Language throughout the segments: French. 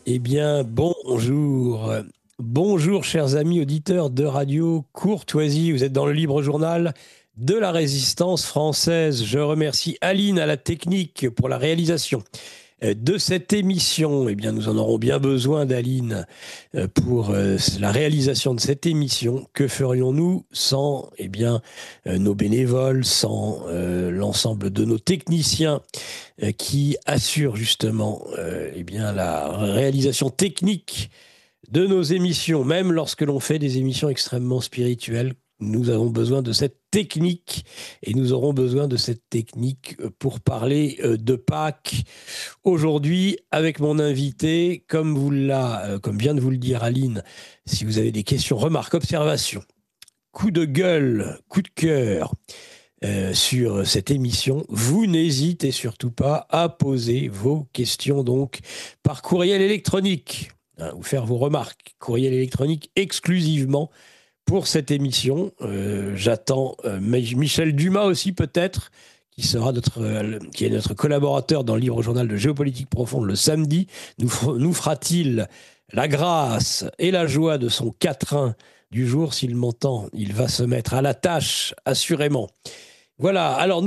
Eh bien, bonjour. Bonjour, chers amis auditeurs de Radio Courtoisie. Vous êtes dans le Libre Journal de la Résistance française. Je remercie Aline à la technique pour la réalisation de cette émission. Eh bien, nous en aurons bien besoin d'Aline pour la réalisation de cette émission. Que ferions-nous sans, nos bénévoles, sans l'ensemble de nos techniciens qui assurent justement la réalisation technique de nos émissions, même lorsque l'on fait des émissions extrêmement spirituelles. Nous avons besoin de cette technique et nous aurons besoin de cette technique pour parler de Pâques. Aujourd'hui, avec mon invité, comme vient de vous le dire Aline, si vous avez des questions, remarques, observations, coup de gueule, coup de cœur, sur cette émission, vous n'hésitez surtout pas à poser vos questions donc par courriel électronique, hein, ou faire vos remarques. Courriel électronique exclusivement pour cette émission. J'attends Michel Dumas aussi peut-être, qui est notre collaborateur dans le Livre Journal de Géopolitique Profonde le samedi. Nous fera-t-il la grâce et la joie de son quatrain du jour? S'il m'entend, il va se mettre à la tâche, assurément. Voilà, alors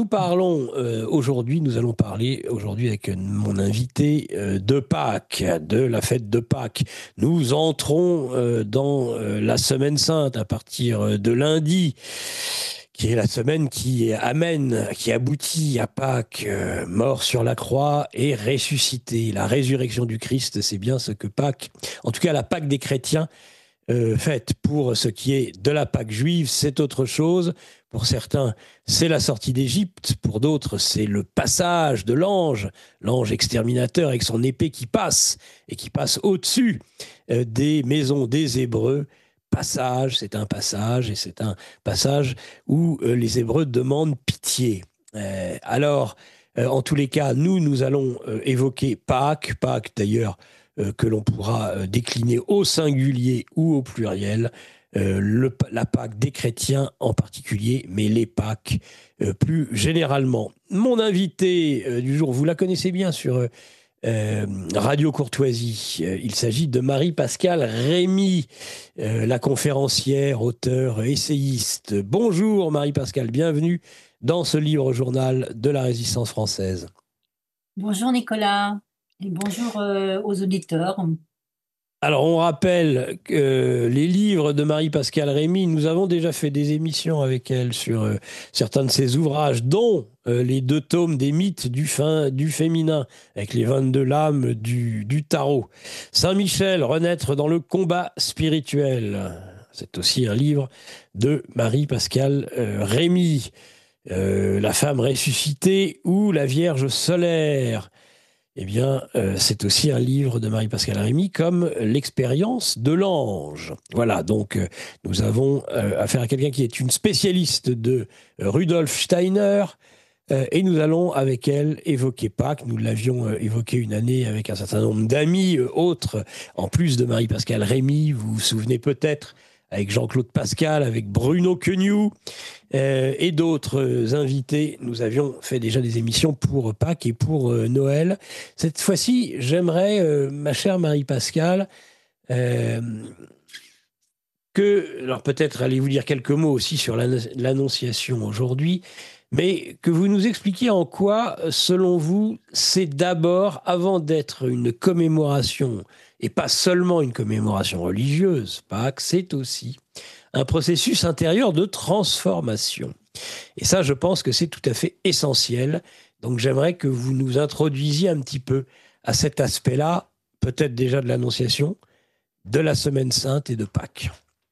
nous allons parler aujourd'hui avec mon invité de Pâques, de la fête de Pâques. Nous entrons dans la semaine sainte à partir de lundi, qui est la semaine qui aboutit à Pâques, mort sur la croix et ressuscité. La résurrection du Christ, c'est bien ce que Pâques, en tout cas la Pâques des chrétiens, faite. Pour ce qui est de la Pâque juive, c'est autre chose. Pour certains, c'est la sortie d'Égypte. Pour d'autres, c'est le passage de l'ange exterminateur avec son épée qui passe et qui passe au-dessus des maisons des Hébreux. C'est un passage et c'est un passage où les Hébreux demandent pitié. En tous les cas, nous allons évoquer Pâques d'ailleurs, que l'on pourra décliner au singulier ou au pluriel, la Pâque des chrétiens en particulier, mais les Pâques plus généralement. Mon invité du jour, vous la connaissez bien sur Radio Courtoisie. Il s'agit de Marie-Pascale Rémy, la conférencière, auteure, essayiste. Bonjour Marie-Pascale, bienvenue dans ce livre journal de la Résistance française. Bonjour Nicolas et bonjour aux auditeurs. Alors, on rappelle que les livres de Marie-Pascale Rémy, nous avons déjà fait des émissions avec elle sur certains de ses ouvrages, dont les 2 tomes des mythes du féminin, avec les 22 lames du tarot. Saint-Michel, renaître dans le combat spirituel. C'est aussi un livre de Marie-Pascale Rémy. La femme ressuscitée ou la Vierge solaire. C'est aussi un livre de Marie-Pascale Rémy, comme L'expérience de l'ange. Voilà, donc nous avons affaire à quelqu'un qui est une spécialiste de Rudolf Steiner, et nous allons avec elle évoquer Pâques. Nous l'avions évoqué une année avec un certain nombre d'amis autres, en plus de Marie-Pascale Rémy. Vous vous souvenez peut-être, avec Jean-Claude Pascal, avec Bruno Queugnoux, et d'autres invités. Nous avions fait déjà des émissions pour Pâques et pour Noël. Cette fois-ci, j'aimerais, ma chère Marie-Pascale, euh, alors peut-être allez-vous dire quelques mots aussi sur l'Annonciation aujourd'hui, mais que vous nous expliquiez en quoi, selon vous, c'est d'abord, avant d'être une commémoration, et pas seulement une commémoration religieuse, Pâques, c'est aussi un processus intérieur de transformation. Et ça, je pense que c'est tout à fait essentiel. Donc j'aimerais que vous nous introduisiez un petit peu à cet aspect-là, peut-être déjà de l'Annonciation, de la Semaine Sainte et de Pâques.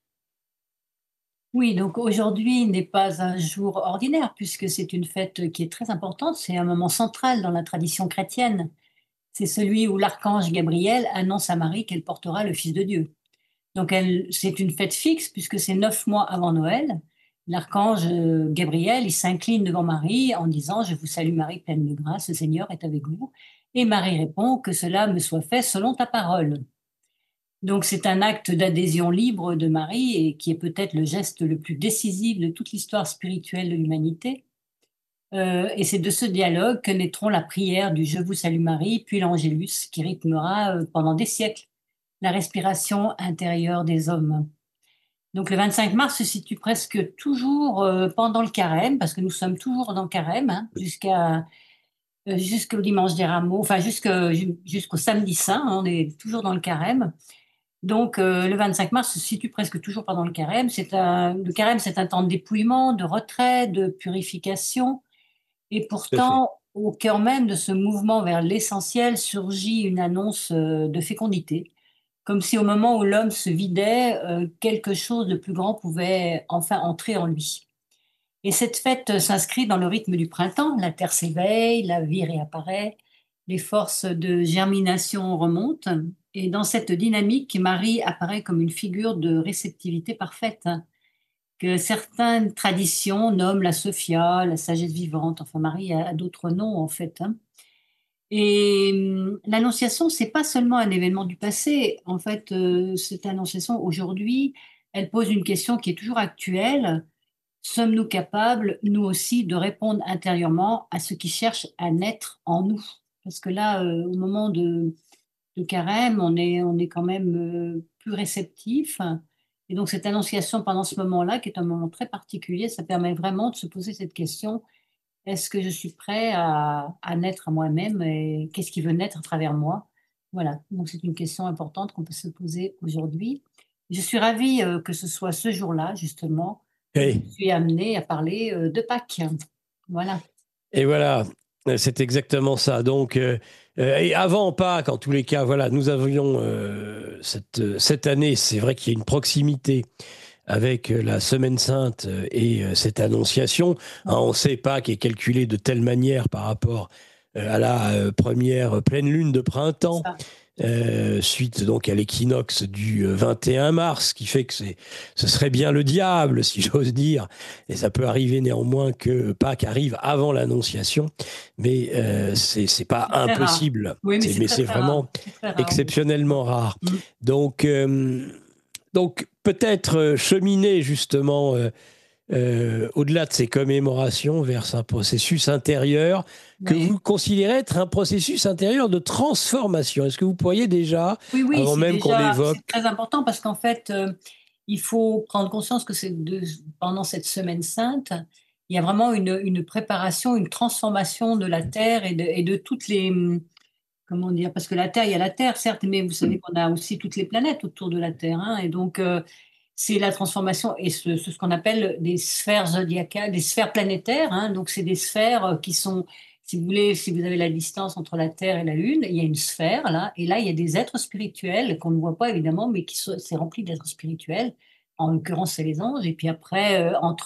Oui, donc aujourd'hui n'est pas un jour ordinaire puisque c'est une fête qui est très importante, c'est un moment central dans la tradition chrétienne. C'est celui où l'archange Gabriel annonce à Marie qu'elle portera le Fils de Dieu. Donc c'est une fête fixe puisque c'est 9 mois avant Noël. L'archange Gabriel, il s'incline devant Marie en disant: Je vous salue Marie, pleine de grâce, le Seigneur est avec vous. Et Marie répond: Que cela me soit fait selon ta parole. Donc c'est un acte d'adhésion libre de Marie et qui est peut-être le geste le plus décisif de toute l'histoire spirituelle de l'humanité. Et c'est de ce dialogue que naîtront la prière du Je vous salue Marie, puis l'Angélus, qui rythmera pendant des siècles la respiration intérieure des hommes. Donc le 25 mars se situe presque toujours pendant le carême, parce que nous sommes toujours dans le carême, hein, jusqu'au dimanche des Rameaux, enfin jusqu'au samedi saint, hein, on est toujours dans le carême. Donc le 25 mars se situe presque toujours pendant le carême. Le carême, c'est un temps de dépouillement, de retrait, de purification. Et Tout à fait. pourtant, au cœur même de ce mouvement vers l'essentiel surgit une annonce de fécondité, comme si au moment où l'homme se vidait, quelque chose de plus grand pouvait enfin entrer en lui. Et cette fête s'inscrit dans le rythme du printemps. La terre s'éveille, la vie réapparaît, les forces de germination remontent. Et dans cette dynamique, Marie apparaît comme une figure de réceptivité parfaite, hein, que certaines traditions nomment la Sophia, la sagesse vivante. Enfin, Marie a d'autres noms, en fait, hein. Et l'Annonciation, c'est pas seulement un événement du passé. En fait, cette Annonciation, aujourd'hui, elle pose une question qui est toujours actuelle. Sommes-nous capables, nous aussi, de répondre intérieurement à ce qui cherche à naître en nous? Parce que là, au moment de carême, on est quand même plus réceptif. Et donc, cette annonciation pendant ce moment-là, qui est un moment très particulier, ça permet vraiment de se poser cette question, est-ce que je suis prêt à naître à moi-même et qu'est-ce qui veut naître à travers moi? Voilà, donc c'est une question importante qu'on peut se poser aujourd'hui. Je suis ravie que ce soit ce jour-là, justement, où je Et, suis amenée à parler de Pâques. Voilà. et voilà, c'est exactement ça. Donc, et avant Pâques, en tous les cas, voilà, nous avions cette année, c'est vrai qu'il y a une proximité avec la Semaine Sainte et cette Annonciation. Hein, on sait Pâques est calculé de telle manière par rapport à la première pleine lune de C'est printemps. ça. Suite donc à l'équinoxe du 21 mars, qui fait que ce serait bien le diable, si j'ose dire. Et ça peut arriver néanmoins que Pâques arrive avant l'Annonciation, mais c'est pas C'est très rare. impossible. Oui, mais c'est Mais très c'est très rare. vraiment C'est très rare, oui. exceptionnellement rare. Mm. Donc, donc peut-être cheminer justement au-delà de ces commémorations vers un processus intérieur que Ouais. vous considérez être un processus intérieur de transformation. Est-ce que vous pourriez déjà, Oui, oui, avant c'est même qu'on déjà c'est évoque... très important parce qu'en fait, il faut prendre conscience que pendant cette semaine sainte, il y a vraiment une préparation, une transformation de la terre et de toutes les, comment dire, parce que la terre, il y a la terre, certes, mais vous savez qu'on a aussi toutes les planètes autour de la terre, hein, et donc c'est la transformation et ce qu'on appelle des sphères zodiacales, des sphères planétaires, hein, donc c'est des sphères qui sont, si vous voulez, si vous avez la distance entre la Terre et la Lune, il y a une sphère là, et là il y a des êtres spirituels qu'on ne voit pas évidemment, mais c'est rempli d'êtres spirituels. En l'occurrence, c'est les anges. Et puis après,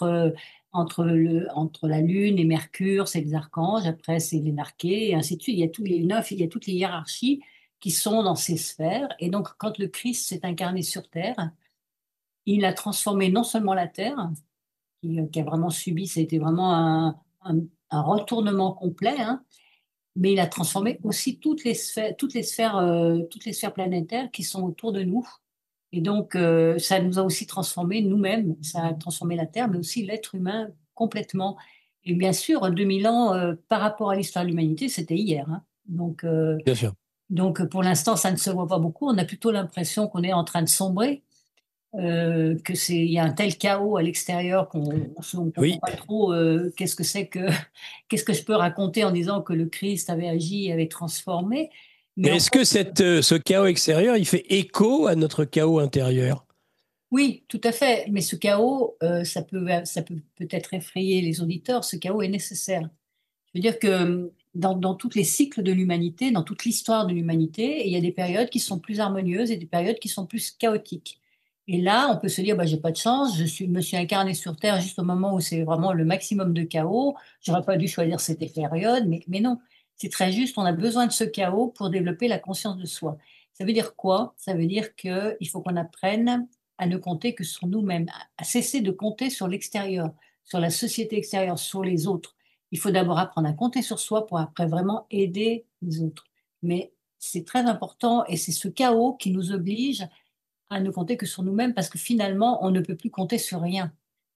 entre la Lune et Mercure, c'est les archanges. Après, c'est les narqués, et ainsi de suite. Il y a tous les neuf, il y a toutes les hiérarchies qui sont dans ces sphères. Et donc, quand le Christ s'est incarné sur Terre, il a transformé non seulement la Terre, qui a vraiment subi, c'était vraiment un retournement complet, hein, mais il a transformé aussi toutes les sphères planétaires qui sont autour de nous. Et donc, ça nous a aussi transformé nous-mêmes, ça a transformé la Terre, mais aussi l'être humain complètement. Et bien sûr, 2000 ans par rapport à l'histoire de l'humanité, c'était hier, hein. Bien sûr. Donc, pour l'instant, ça ne se voit pas beaucoup. On a plutôt l'impression qu'on est en train de sombrer, il y a un tel chaos à l'extérieur qu'on ne comprend Oui. pas trop qu'est-ce que je peux raconter en disant que le Christ avait agi, avait transformé. Mais Mais en est-ce que fait, ce chaos extérieur, il fait écho à notre chaos intérieur? oui, tout à fait. Mais ce chaos, ça peut peut-être effrayer les auditeurs. Ce chaos est nécessaire. Je veux dire que dans tous les cycles de l'humanité, dans toute l'histoire de l'humanité, il y a des périodes qui sont plus harmonieuses et des périodes qui sont plus chaotiques. Et là, on peut se dire, bah, j'ai pas de chance, me suis incarné sur Terre juste au moment où c'est vraiment le maximum de chaos. J'aurais pas dû choisir cette période, mais non, c'est très juste. On a besoin de ce chaos pour développer la conscience de soi. Ça veut dire quoi? Ça veut dire qu'il faut qu'on apprenne à ne compter que sur nous-mêmes, à cesser de compter sur l'extérieur, sur la société extérieure, sur les autres. Il faut d'abord apprendre à compter sur soi pour après vraiment aider les autres. Mais c'est très important et c'est ce chaos qui nous oblige à ne compter que sur nous-mêmes parce que finalement, on ne peut plus compter sur rien.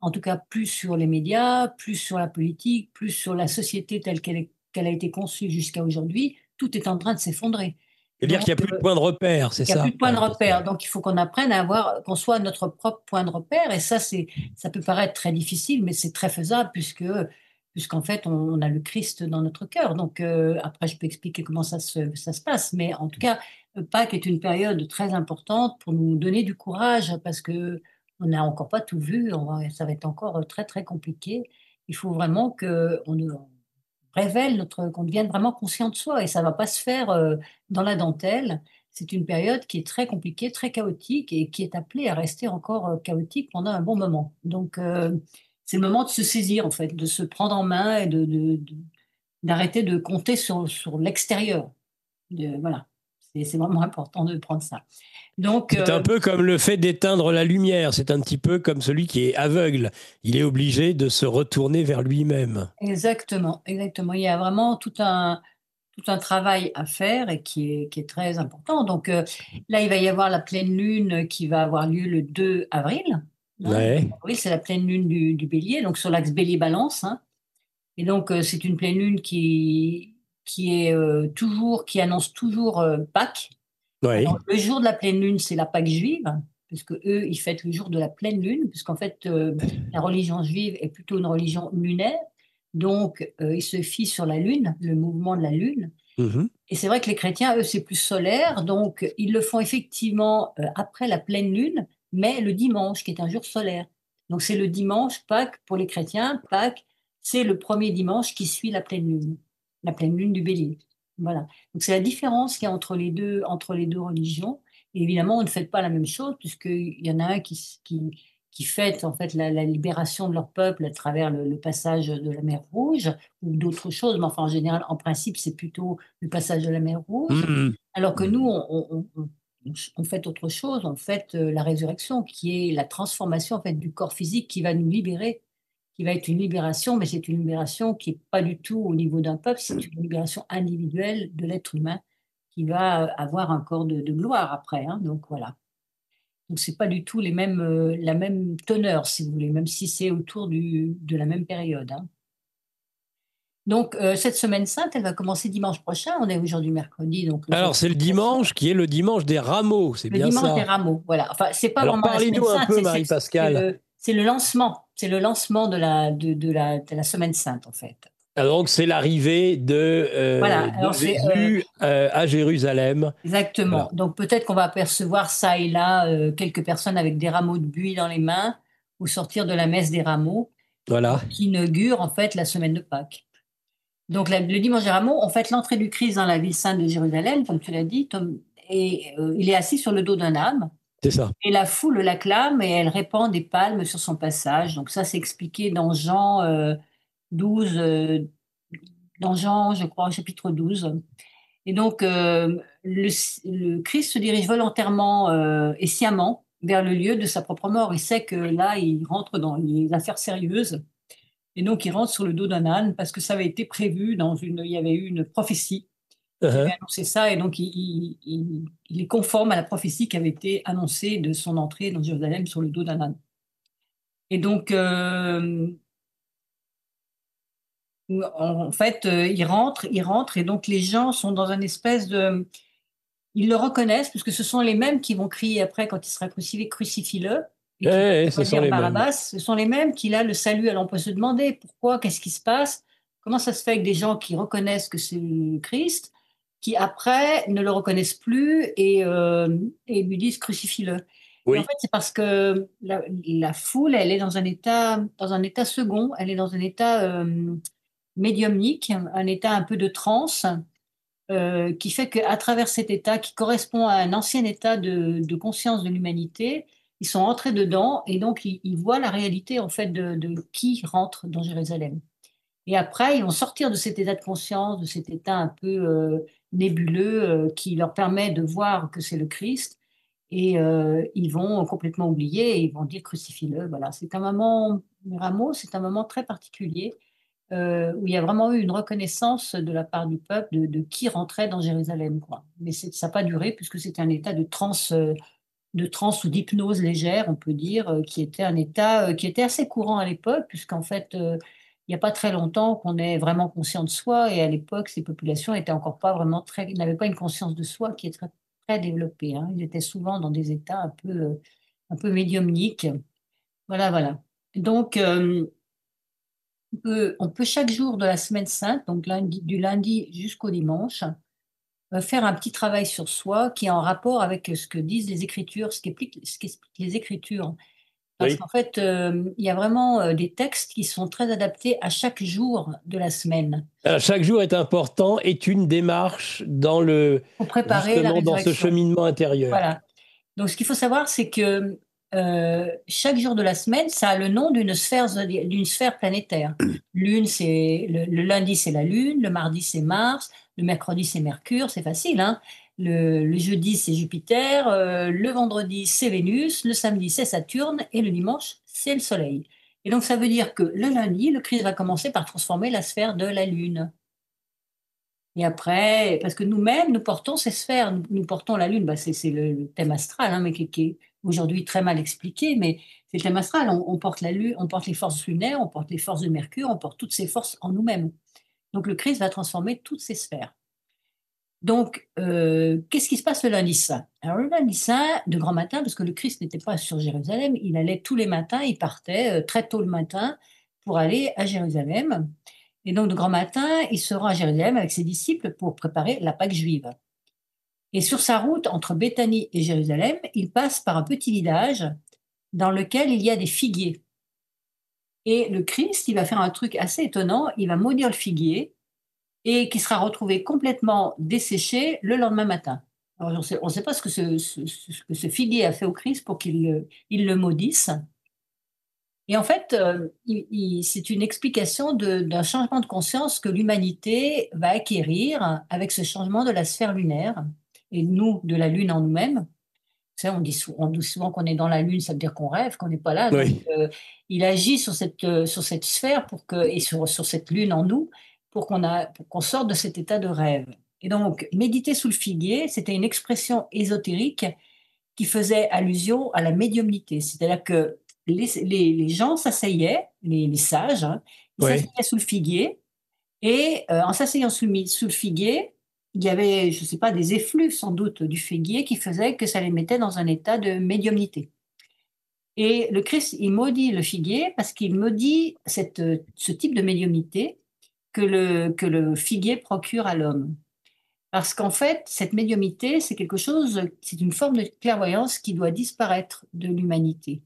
en tout cas plus sur les médias, plus sur la politique, plus sur la société telle qu'elle a été conçue jusqu'à aujourd'hui. Tout est en train de s'effondrer. C'est-à-dire Donc, qu'il n'y a plus de point de repère, c'est il n'y a ça, plus de en point de quelque repère. sorte. Donc, il faut qu'on apprenne à avoir, qu'on soit notre propre point de repère. Et ça peut paraître très difficile, mais c'est très faisable puisqu'en fait, on a le Christ dans notre cœur. Donc, après, je peux expliquer comment ça se passe. Mais en tout cas, Pâques est une période très importante pour nous donner du courage parce que on n'a encore pas tout vu. Ça va être encore très, très compliqué. Il faut vraiment qu'on nous révèle qu'on devienne vraiment conscient de soi et ça va pas se faire dans la dentelle. C'est une période qui est très compliquée, très chaotique et qui est appelée à rester encore chaotique pendant un bon moment. Donc, c'est le moment de se saisir, en fait, de se prendre en main et d'arrêter de compter sur l'extérieur. Voilà. C'est vraiment important de prendre ça. Donc, C'est un peu comme le fait d'éteindre la lumière. C'est un petit peu comme celui qui est aveugle. Il est obligé de se retourner vers lui-même. exactement, exactement. Il y a vraiment tout un travail à faire et qui est très important. Donc là, il va y avoir la pleine lune qui va avoir lieu le 2 avril. Hein. Ouais, Oui, c'est la pleine lune du Bélier, donc sur l'axe Bélier-Balance. Hein. Et donc, c'est une pleine lune qui est qui annonce toujours Pâques. Alors, ouais. le jour de la pleine lune, c'est la Pâque juive, puisque eux, ils fêtent le jour de la pleine lune, puisqu'en fait, la religion juive est plutôt une religion lunaire. Donc, ils se fient sur la lune, le mouvement de la lune. Mhm. Et c'est vrai que les chrétiens, eux, c'est plus solaire, donc ils le font effectivement après la pleine lune, mais le dimanche, qui est un jour solaire. Donc c'est le dimanche, Pâques, pour les chrétiens, Pâques, c'est le premier dimanche qui suit la pleine lune du Bélier. Voilà. Donc c'est la différence qu'il y a entre les deux religions. Et évidemment, on ne fête pas la même chose, puisqu'il y en a un qui fête en fait la libération de leur peuple à travers le passage de la mer Rouge ou d'autres choses, mais enfin en général, en principe, c'est plutôt le passage de la mer Rouge, Mhm. alors que nous, Mhm. on fait autre chose, on fait la résurrection, qui est la transformation en fait du corps physique qui va nous libérer, qui va être une libération, mais c'est une libération qui n'est pas du tout au niveau d'un peuple, c'est une libération individuelle de l'être humain qui va avoir un corps de gloire après. Hein. Donc voilà. Donc c'est pas du tout la même teneur, si vous voulez, même si c'est autour de la même période. Hein. Donc, cette semaine sainte, elle va commencer dimanche prochain. On est aujourd'hui mercredi, donc le Alors, c'est le dimanche qui est le dimanche des rameaux, c'est bien dimanche des ça. rameaux. Voilà. Enfin, c'est pas Alors, vraiment la semaine parlez-nous un sainte, peu, Marie-Pascale. c'est le lancement. C'est le lancement de la semaine sainte, en fait. Alors, donc, c'est l'arrivée Voilà. de Alors, c'est Jésus à Jérusalem. exactement. Voilà. Donc, peut-être qu'on va apercevoir ça et là quelques personnes avec des rameaux de buis dans les mains au sortir de la messe des rameaux, Voilà. qui inaugure, en fait, la semaine de Pâques. Donc, le dimanche des rameaux, on fait l'entrée du Christ dans la ville sainte de Jérusalem, comme tu l'as dit, et il est assis sur le dos d'un âne. C'est ça. Et la foule l'acclame et elle répand des palmes sur son passage. Donc ça, c'est expliqué dans Jean 12, dans Jean, je crois, chapitre 12. Et donc, le Christ se dirige volontairement et sciemment vers le lieu de sa propre mort. Il sait que là, il rentre dans les affaires sérieuses. Et donc, il rentre sur le dos d'un âne parce que ça avait été prévu il y avait eu une prophétie qui avait Uh-huh. annoncé ça, et donc il est conforme à la prophétie qui avait été annoncée de son entrée dans Jérusalem sur le dos d'un âne. Et donc, en fait, il rentre, et donc les gens sont dans une espèce de... Ils le reconnaissent, puisque ce sont les mêmes qui vont crier après, quand il sera crucifié, crucifie-le, et qui Ce vont sont dire les mêmes. Barabbas. Ce sont les mêmes qui, là, le saluent. Alors on peut se demander pourquoi, qu'est-ce qui se passe, comment ça se fait que des gens qui reconnaissent que c'est le Christ, qui après ne le reconnaissent plus et lui disent crucifie-le. Et en Oui. fait, c'est parce que la foule, elle est dans un état second, elle est dans un état médiumnique, un état un peu de transe, qui fait qu'à travers cet état, qui correspond à un ancien état de conscience de l'humanité, ils sont entrés dedans et donc ils voient la réalité en fait de qui rentre dans Jérusalem. Et après, ils vont sortir de cet état de conscience, de cet état un peu nébuleux qui leur permet de voir que c'est le Christ. Et ils vont complètement oublier et ils vont dire crucifie-le. Voilà, c'est un moment, Rameau, c'est un moment très particulier où il y a vraiment eu une reconnaissance de la part du peuple de qui rentrait dans Jérusalem, quoi. Mais ça n'a pas duré puisque c'était un état de transe de transe ou d'hypnose légère, on peut dire, qui était un état qui était assez courant à l'époque, puisqu'en fait, il n'y a pas très longtemps qu'on est vraiment conscient de soi, et à l'époque, ces populations étaient encore pas vraiment n'avaient pas une conscience de soi qui est très, très développée, hein. Ils étaient souvent dans des états un peu médiumniques. Voilà, voilà. Donc, on peut chaque jour de la semaine sainte, donc du lundi jusqu'au dimanche, faire un petit travail sur soi qui est en rapport avec ce que disent les Écritures, ce qu'expliquent les Écritures. Parce Oui. qu'en fait, il y a vraiment des textes qui sont très adaptés à chaque jour de la semaine Alors, chaque jour est important, est une démarche pour préparer la justement dans ce résurrection. cheminement intérieur. Voilà. Donc, ce qu'il faut savoir, c'est que chaque jour de la semaine, ça a le nom d'une sphère planétaire. Lune, le lundi, c'est la Lune, le mardi, c'est Mars, le mercredi, c'est Mercure, c'est facile, hein. Le jeudi, c'est Jupiter, le vendredi, c'est Vénus, le samedi, c'est Saturne, et le dimanche, c'est le Soleil. Et donc, ça veut dire que le lundi, le Christ va commencer par transformer la sphère de la Lune. Et après, parce que nous-mêmes, nous portons ces sphères, nous portons la Lune, bah c'est le thème astral, hein, mais qui est aujourd'hui très mal expliqué, mais c'est le thème astral. On porte la Lune, on porte les forces lunaires, on porte les forces de Mercure, on porte toutes ces forces en nous-mêmes. Donc le Christ va transformer toutes ces sphères. Donc, qu'est-ce qui se passe le lundi saint? Alors le lundi saint, de grand matin, parce que le Christ n'était pas sur Jérusalem, il allait tous les matins, il partait très tôt le matin pour aller à Jérusalem. Et donc, de grand matin, il se rend à Jérusalem avec ses disciples pour préparer la Pâque juive. Et sur sa route entre Béthanie et Jérusalem, il passe par un petit village dans lequel il y a des figuiers. Et le Christ, il va faire un truc assez étonnant, il va maudire le figuier et qui sera retrouvé complètement desséché le lendemain matin. Alors, on ne sait pas ce que ce que ce figuier a fait au Christ pour il le maudisse. Et en fait, c'est une explication d'un changement de conscience que l'humanité va acquérir avec ce changement de la sphère lunaire et nous, de la Lune en nous-mêmes. Tu sais, on dit souvent qu'on est dans la Lune, ça veut dire qu'on rêve, qu'on n'est pas là. Donc, Oui. il agit sur cette sphère et sur cette Lune en nous pour qu'on sorte de cet état de rêve. Et donc, méditer sous le figuier, c'était une expression ésotérique qui faisait allusion à la médiumnité. C'est-à-dire que les gens s'asseyaient, les sages, hein, ils Oui. s'asseyaient sous le figuier, et en s'asseyant sous le figuier, il y avait, je ne sais pas, des effluves sans doute du figuier qui faisaient que ça les mettait dans un état de médiumnité. Et le Christ, il maudit le figuier parce qu'il maudit ce type de médiumnité que le figuier procure à l'homme. Parce qu'en fait, cette médiumnité, c'est quelque chose, c'est une forme de clairvoyance qui doit disparaître de l'humanité.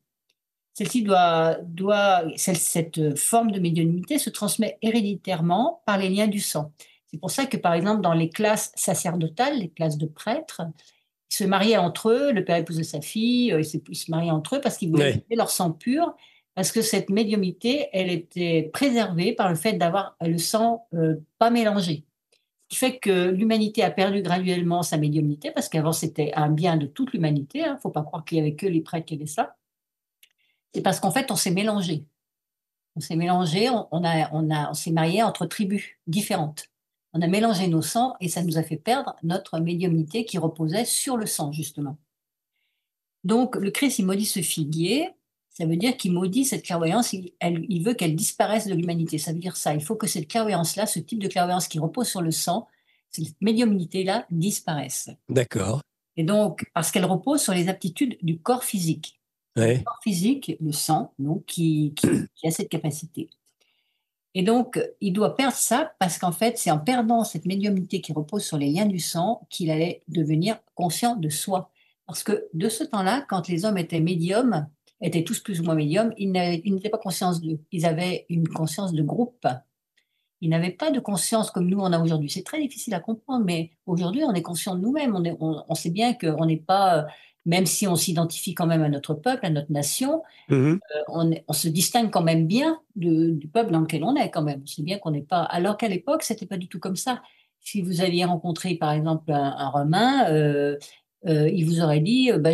Cette forme de médiumnité se transmet héréditairement par les liens du sang. C'est pour ça que, par exemple, dans les classes sacerdotales, les classes de prêtres, ils se mariaient entre eux, le père épousait sa fille, ils se mariaient entre eux parce qu'ils voulaient Oui. garder leur sang pur, parce que cette médiumnité, elle était préservée par le fait d'avoir le sang pas mélangé. Ce qui fait que l'humanité a perdu graduellement sa médiumnité, parce qu'avant c'était un bien de toute l'humanité, hein. Il ne faut pas croire qu'il n'y avait que les prêtres qui avaient ça. C'est parce qu'en fait on s'est mélangé. On s'est mélangé, on s'est marié entre tribus différentes. On a mélangé nos sangs et ça nous a fait perdre notre médiumnité qui reposait sur le sang, justement. Donc le Christ, il maudit ce figuier, ça veut dire qu'il maudit cette clairvoyance, il veut qu'elle disparaisse de l'humanité. Ça veut dire ça, il faut que cette clairvoyance-là, ce type de clairvoyance qui repose sur le sang, cette médiumnité-là disparaisse. D'accord. Et donc, parce qu'elle repose sur les aptitudes du corps physique. Le Oui. corps physique, le sang, donc, qui a cette capacité. Et donc, il doit perdre ça parce qu'en fait, c'est en perdant cette médiumnité qui repose sur les liens du sang qu'il allait devenir conscient de soi. Parce que de ce temps-là, quand les hommes étaient médiums, étaient tous plus ou moins médiums, ils n'étaient pas conscients d'eux. Ils avaient une conscience de groupe. Ils n'avaient pas de conscience comme nous on a aujourd'hui. C'est très difficile à comprendre, mais aujourd'hui, on est conscient de nous-mêmes. On sait bien qu'on n'est pas, même si on s'identifie quand même à notre peuple, à notre nation, Mhm. on se distingue quand même bien du peuple dans lequel on est quand même. On sait bien qu'on n'est pas. Alors qu'à l'époque, c'était pas du tout comme ça. Si vous aviez rencontré par exemple un Romain, il vous aurait dit, bah,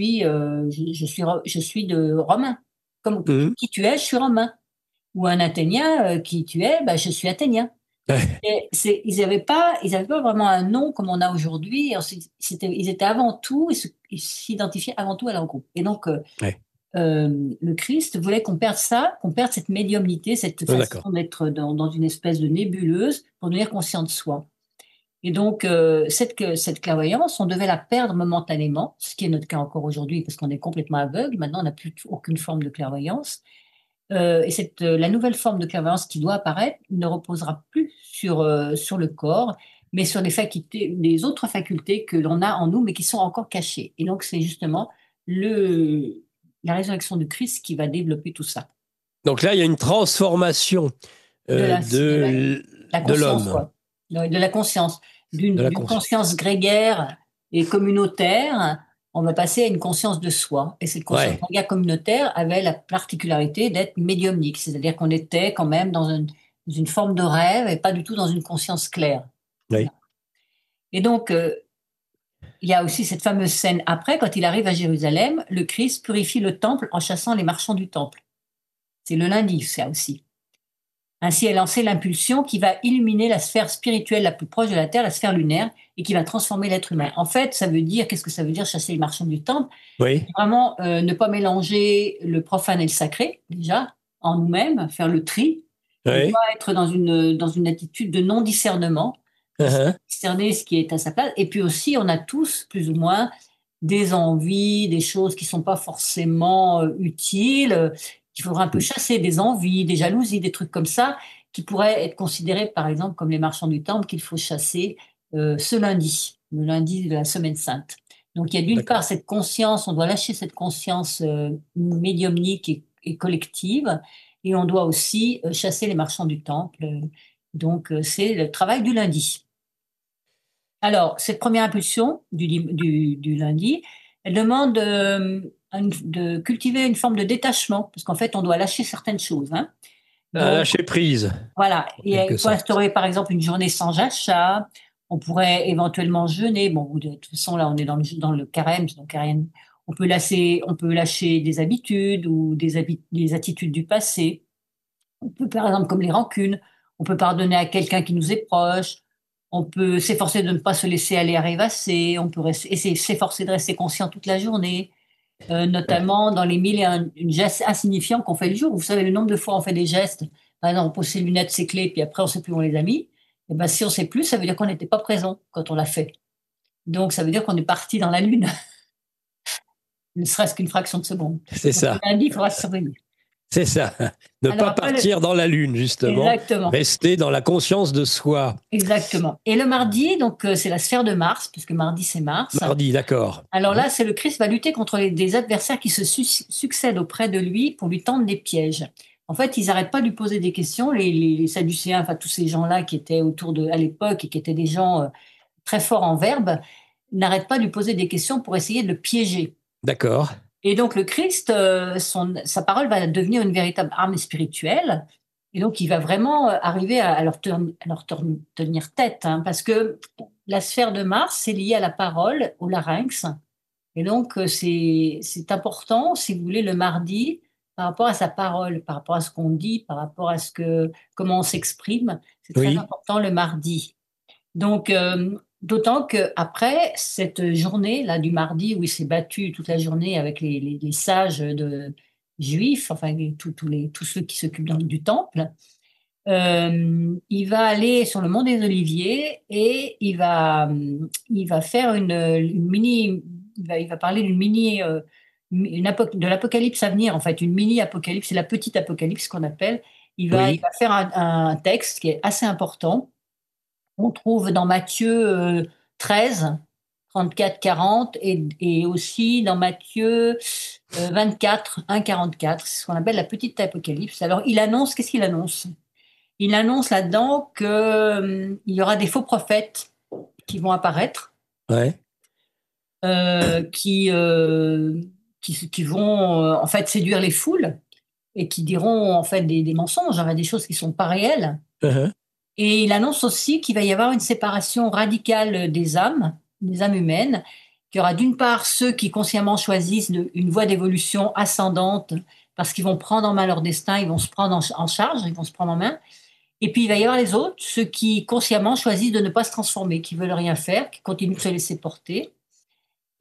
je suis de Romain. Comme Mhm. qui tu es, je suis Romain. Ou un Athénien, qui tu es, bah, je suis Athénien. Ils n'avaient pas vraiment un nom comme on a aujourd'hui. Ils étaient avant tout, il s'identifiait avant tout à leur groupe. Et donc, Ouais. le Christ voulait qu'on perde ça, qu'on perde cette médiumnité, cette D'accord. façon d'être dans une espèce de nébuleuse pour devenir conscient de soi. Et donc, cette clairvoyance, on devait la perdre momentanément, ce qui est notre cas encore aujourd'hui, parce qu'on est complètement aveugle. Maintenant, on n'a plus aucune forme de clairvoyance. Et la nouvelle forme de clairvoyance qui doit apparaître ne reposera plus sur le corps, mais sur les autres facultés que l'on a en nous, mais qui sont encore cachées. Et donc, c'est justement le, la résurrection du Christ qui va développer tout ça, Donc là, il y a une transformation de la, de la, la de conscience, l'homme, quoi, de la conscience, de la d'une conscience. conscience grégaire et communautaire. On va passer à une conscience de soi. Et cette conscience Ouais. grégaire communautaire avait la particularité d'être médiumnique, c'est-à-dire qu'on était quand même dans une forme de rêve et pas du tout dans une conscience claire. Oui. Voilà. Et donc, il y a aussi cette fameuse scène après, quand il arrive à Jérusalem, le Christ purifie le temple en chassant les marchands du temple. C'est le lundi, ça aussi. Ainsi est lancée l'impulsion qui va illuminer la sphère spirituelle la plus proche de la Terre, la sphère lunaire, et qui va transformer l'être humain. En fait, ça veut dire, qu'est-ce que ça veut dire chasser les marchands du temple? Oui. Vraiment ne pas mélanger le profane et le sacré, déjà, en nous-mêmes, faire le tri, ne pas Oui. être dans une attitude de non-discernement, Uh-huh. discerner ce qui est à sa place. Et puis aussi, on a tous, plus ou moins, des envies, des choses qui ne sont pas forcément utiles, qu'il faudra un peu chasser, des envies, des jalousies, des trucs comme ça, qui pourraient être considérés, par exemple, comme les marchands du temple, qu'il faut chasser ce lundi, le lundi de la Semaine Sainte. Donc il y a d'une part D'accord. cette conscience, on doit lâcher cette conscience médiumnique et collective, et on doit aussi chasser les marchands du temple. Donc c'est le travail du lundi. Alors, cette première impulsion du lundi, elle demande de cultiver une forme de détachement, parce qu'en fait, on doit lâcher certaines choses, hein. À Donc, lâcher prise, voilà, en et quelque il faut sorte. instaurer, par exemple, une journée sans achat. On pourrait éventuellement jeûner. Bon, de toute façon, là, on est dans le carême, donc rien. On peut lâcher des habitudes ou des attitudes du passé. On peut, par exemple, comme les rancunes, on peut pardonner à quelqu'un qui nous est proche, on peut s'efforcer de ne pas se laisser aller à rêvasser, on peut s'efforcer de rester conscient toute la journée, notamment dans les mille et un gestes insignifiants qu'on fait le jour. Vous savez, le nombre de fois on fait des gestes, par exemple, on pose ses lunettes, ses clés, puis après on ne sait plus où on les a mis. Et ben, si on ne sait plus, ça veut dire qu'on n'était pas présent quand on l'a fait. Donc, ça veut dire qu'on est parti dans la Lune, ne serait-ce qu'une fraction de seconde. C'est Donc, le ça. lundi, il faudra se surveiller. C'est ça. Ne Alors, pas après, partir dans la lune, justement. exactement. Rester dans la conscience de soi. Exactement. Et le mardi, donc c'est la sphère de Mars, puisque mardi c'est Mars. Mardi, d'accord. Alors là, c'est le Christ va lutter contre des adversaires qui se succèdent auprès de lui pour lui tendre des pièges. En fait, ils n'arrêtent pas de lui poser des questions, les Sadducéens, enfin tous ces gens-là qui étaient autour à l'époque et qui étaient des gens très forts en verbe, n'arrêtent pas de lui poser des questions pour essayer de le piéger. D'accord. Et donc le Christ, sa parole va devenir une véritable arme spirituelle. Et donc il va vraiment arriver tenir tête, hein, parce que la sphère de Mars, c'est lié à la parole, au larynx. Et donc c'est important, si vous voulez, le mardi, par rapport à sa parole, par rapport à ce qu'on dit, par rapport à comment on s'exprime. C'est très Oui. important le mardi. Donc, d'autant qu'après cette journée-là du mardi où il s'est battu toute la journée avec les sages juifs, enfin tous ceux qui s'occupent du temple, il va aller sur le mont des Oliviers et il va faire une mini, il va parler d'une mini, de l'apocalypse à venir, en fait, une mini-apocalypse, c'est la petite apocalypse qu'on appelle. Il Oui. va faire un texte qui est assez important. On trouve dans Matthieu 13, 34, 40 et aussi dans Matthieu 24, 1, 44. C'est ce qu'on appelle la petite Apocalypse. Alors, qu'est-ce qu'il annonce? Il annonce là-dedans qu'il y aura des faux prophètes qui vont apparaître, Ouais. euh, qui, euh, qui vont en fait séduire les foules et qui diront en fait des mensonges, hein, des choses qui ne sont pas réelles. Uh-huh. Et il annonce aussi qu'il va y avoir une séparation radicale des âmes humaines, qu'il y aura d'une part ceux qui consciemment choisissent une voie d'évolution ascendante parce qu'ils vont prendre en main leur destin, ils vont se prendre en charge, ils vont se prendre en main. Et puis il va y avoir les autres, ceux qui consciemment choisissent de ne pas se transformer, qui veulent rien faire, qui continuent de se laisser porter.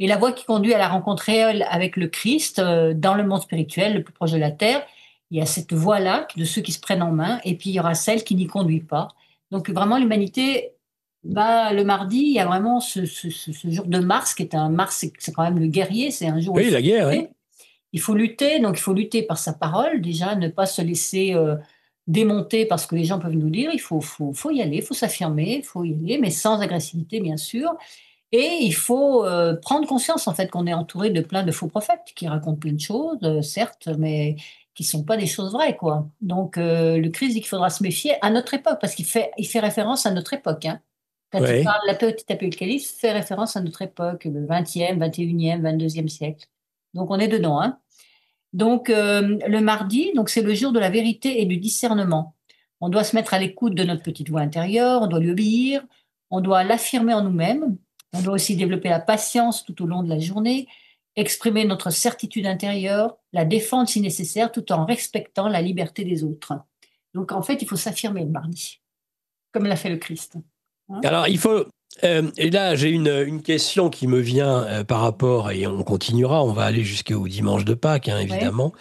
Et la voie qui conduit à la rencontre réelle avec le Christ dans le monde spirituel, le plus proche de la terre, il y a cette voie-là de ceux qui se prennent en main, et puis il y aura celle qui n'y conduit pas. Donc vraiment, l'humanité, le mardi, il y a vraiment ce jour de Mars, qui est un Mars, c'est quand même le guerrier, c'est un jour où Oui, la guerre, oui. il faut lutter, donc il faut lutter par sa parole, déjà, ne pas se laisser démonter parce que les gens peuvent nous dire, faut y aller, il faut s'affirmer, il faut y aller, mais sans agressivité, bien sûr. Et il faut prendre conscience, en fait, qu'on est entouré de plein de faux prophètes qui racontent plein de choses, certes, mais qui sont pas des choses vraies, quoi. Donc, le Christ dit qu'il faudra se méfier à notre époque, parce il fait référence à notre époque, hein. Quand il Ouais. parle de la petite apocalypse, il fait référence à notre époque, le 20e, 21e, 22e siècle. Donc, on est dedans, hein. Donc, le mardi, donc c'est le jour de la vérité et du discernement. On doit se mettre à l'écoute de notre petite voix intérieure, on doit lui obéir, on doit l'affirmer en nous-mêmes, on doit aussi développer la patience tout au long de la journée, exprimer notre certitude intérieure, la défendre si nécessaire, tout en respectant la liberté des autres. Donc, en fait, il faut s'affirmer le mardi, comme l'a fait le Christ. Hein. Alors, il faut. Et là, j'ai une question qui me vient par rapport, et on continuera, on va aller jusqu'au dimanche de Pâques, hein, Ouais. évidemment.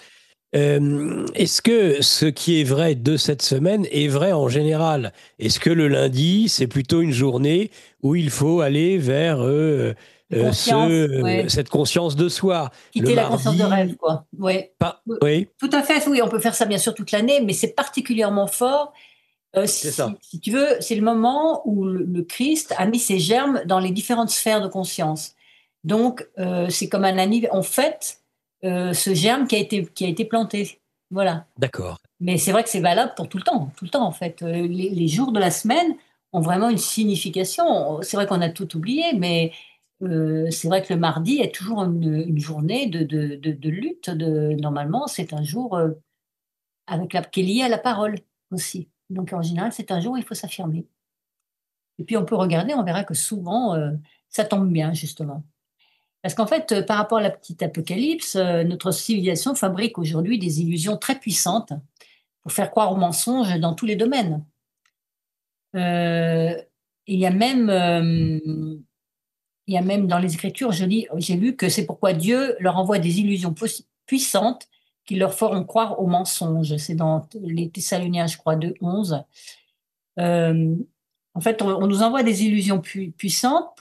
Est-ce que ce qui est vrai de cette semaine est vrai en général? Est-ce que le lundi, c'est plutôt une journée où il faut aller vers Et conscience, ouais. cette conscience de soi? Le Quitter la conscience de rêve, mardi, quoi. Ouais. pas. Oui, Tout à fait, oui, on peut faire ça bien sûr toute l'année, mais c'est particulièrement fort. c'est ça. Si tu veux, c'est le moment où le Christ a mis ses germes dans les différentes sphères de conscience. Donc, c'est comme un anniversaire. On fête ce germe qui a été planté. Voilà. D'accord. Mais c'est vrai que c'est valable pour tout le temps en fait. Les jours de la semaine ont vraiment une signification. C'est vrai qu'on a tout oublié, mais c'est vrai que le mardi est toujours une journée de lutte. Normalement, c'est un jour qui est lié à la parole aussi. Donc en général, c'est un jour où il faut s'affirmer. Et puis on peut regarder, on verra que souvent, ça tombe bien justement. Parce qu'en fait, par rapport à la petite apocalypse, notre civilisation fabrique aujourd'hui des illusions très puissantes pour faire croire aux mensonges dans tous les domaines. Euh, il y a même, il y a même dans les Écritures, j'ai lu que c'est pourquoi Dieu leur envoie des illusions puissantes qui leur feront croire aux mensonges. C'est dans les Thessaloniens, je crois, 2:11. Euh, En fait, on nous envoie des illusions puissantes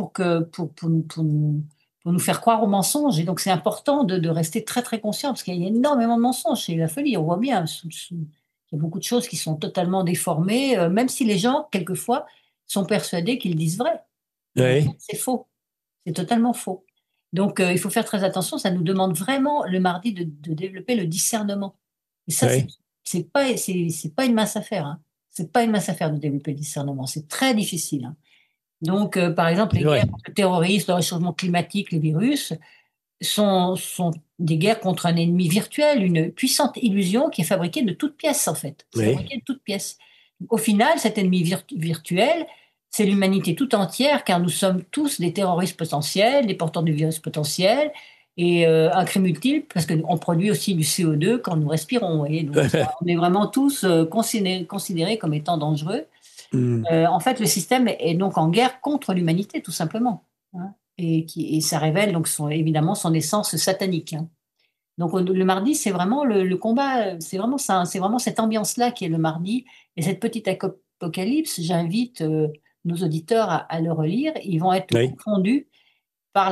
pour nous faire croire aux mensonges. Et donc, c'est important de rester très, très conscient parce qu'il y a énormément de mensonges. C'est la folie. On voit bien. Il y a beaucoup de choses qui sont totalement déformées, même si les gens, quelquefois, sont persuadés qu'ils disent vrai. Mais en fait, Oui, c'est faux. C'est totalement faux. Donc, il faut faire très attention. Ça nous demande vraiment, le mardi, de développer le discernement. Et ça, oui, c'est pas une mince affaire, hein. C'est pas une mince affaire de développer le discernement. C'est très difficile, hein. Donc, par exemple, c'est les guerres vrai. contre le terrorisme, le réchauffement climatique, les virus, sont des guerres contre un ennemi virtuel, une puissante illusion qui est fabriquée de toutes pièces, en fait. C'est Oui. fabriqué de toutes pièces. Au final, cet ennemi virtuel, c'est l'humanité tout entière, car nous sommes tous des terroristes potentiels, des porteurs du virus potentiel, et un crime multiple, parce qu'on produit aussi du CO2 quand nous respirons. Vous voyez, donc, on est vraiment tous considérés comme étant dangereux. Hmm. En fait, le système est donc en guerre contre l'humanité, tout simplement, hein, et ça révèle donc évidemment son essence satanique, hein. Donc le mardi, c'est vraiment le combat, c'est vraiment ça, hein, c'est vraiment cette ambiance-là qui est le mardi. Et cette petite apocalypse, j'invite nos auditeurs à le relire. Ils vont être Oui. confondus par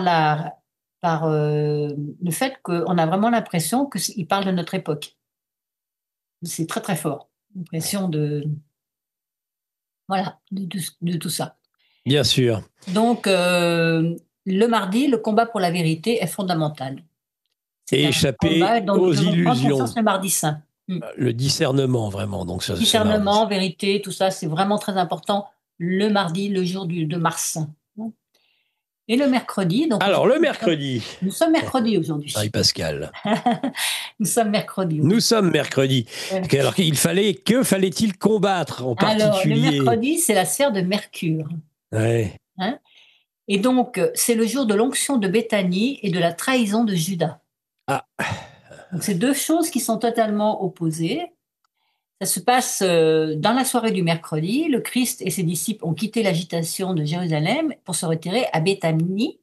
le fait qu'on a vraiment l'impression qu'il parle de notre époque. C'est très très fort. L'impression voilà, de tout ça. Bien sûr. Donc, le mardi, le combat pour la vérité est fondamental. C'est Et un échapper combat dont nous aux devons prendre conscience illusions. le mardi saint. Le discernement, vraiment, donc ce mardi. Discernement, vérité, tout ça, c'est vraiment très important. Le mardi, le jour de Mars. Et le mercredi, donc Alors, le aujourd'hui, mercredi, nous sommes mercredi aujourd'hui. Marie-Pascal, Nous sommes mercredi nous aujourd'hui. sommes mercredi. Ouais. Alors, que fallait-il combattre en Alors, le particulier? mercredi, c'est la sphère de Mercure, Ouais. hein. Et donc, c'est le jour de l'onction de Béthanie et de la trahison de Judas. Ah, Donc, c'est deux choses qui sont totalement opposées. Ça se passe dans la soirée du mercredi. Le Christ et ses disciples ont quitté l'agitation de Jérusalem pour se retirer à Béthanie.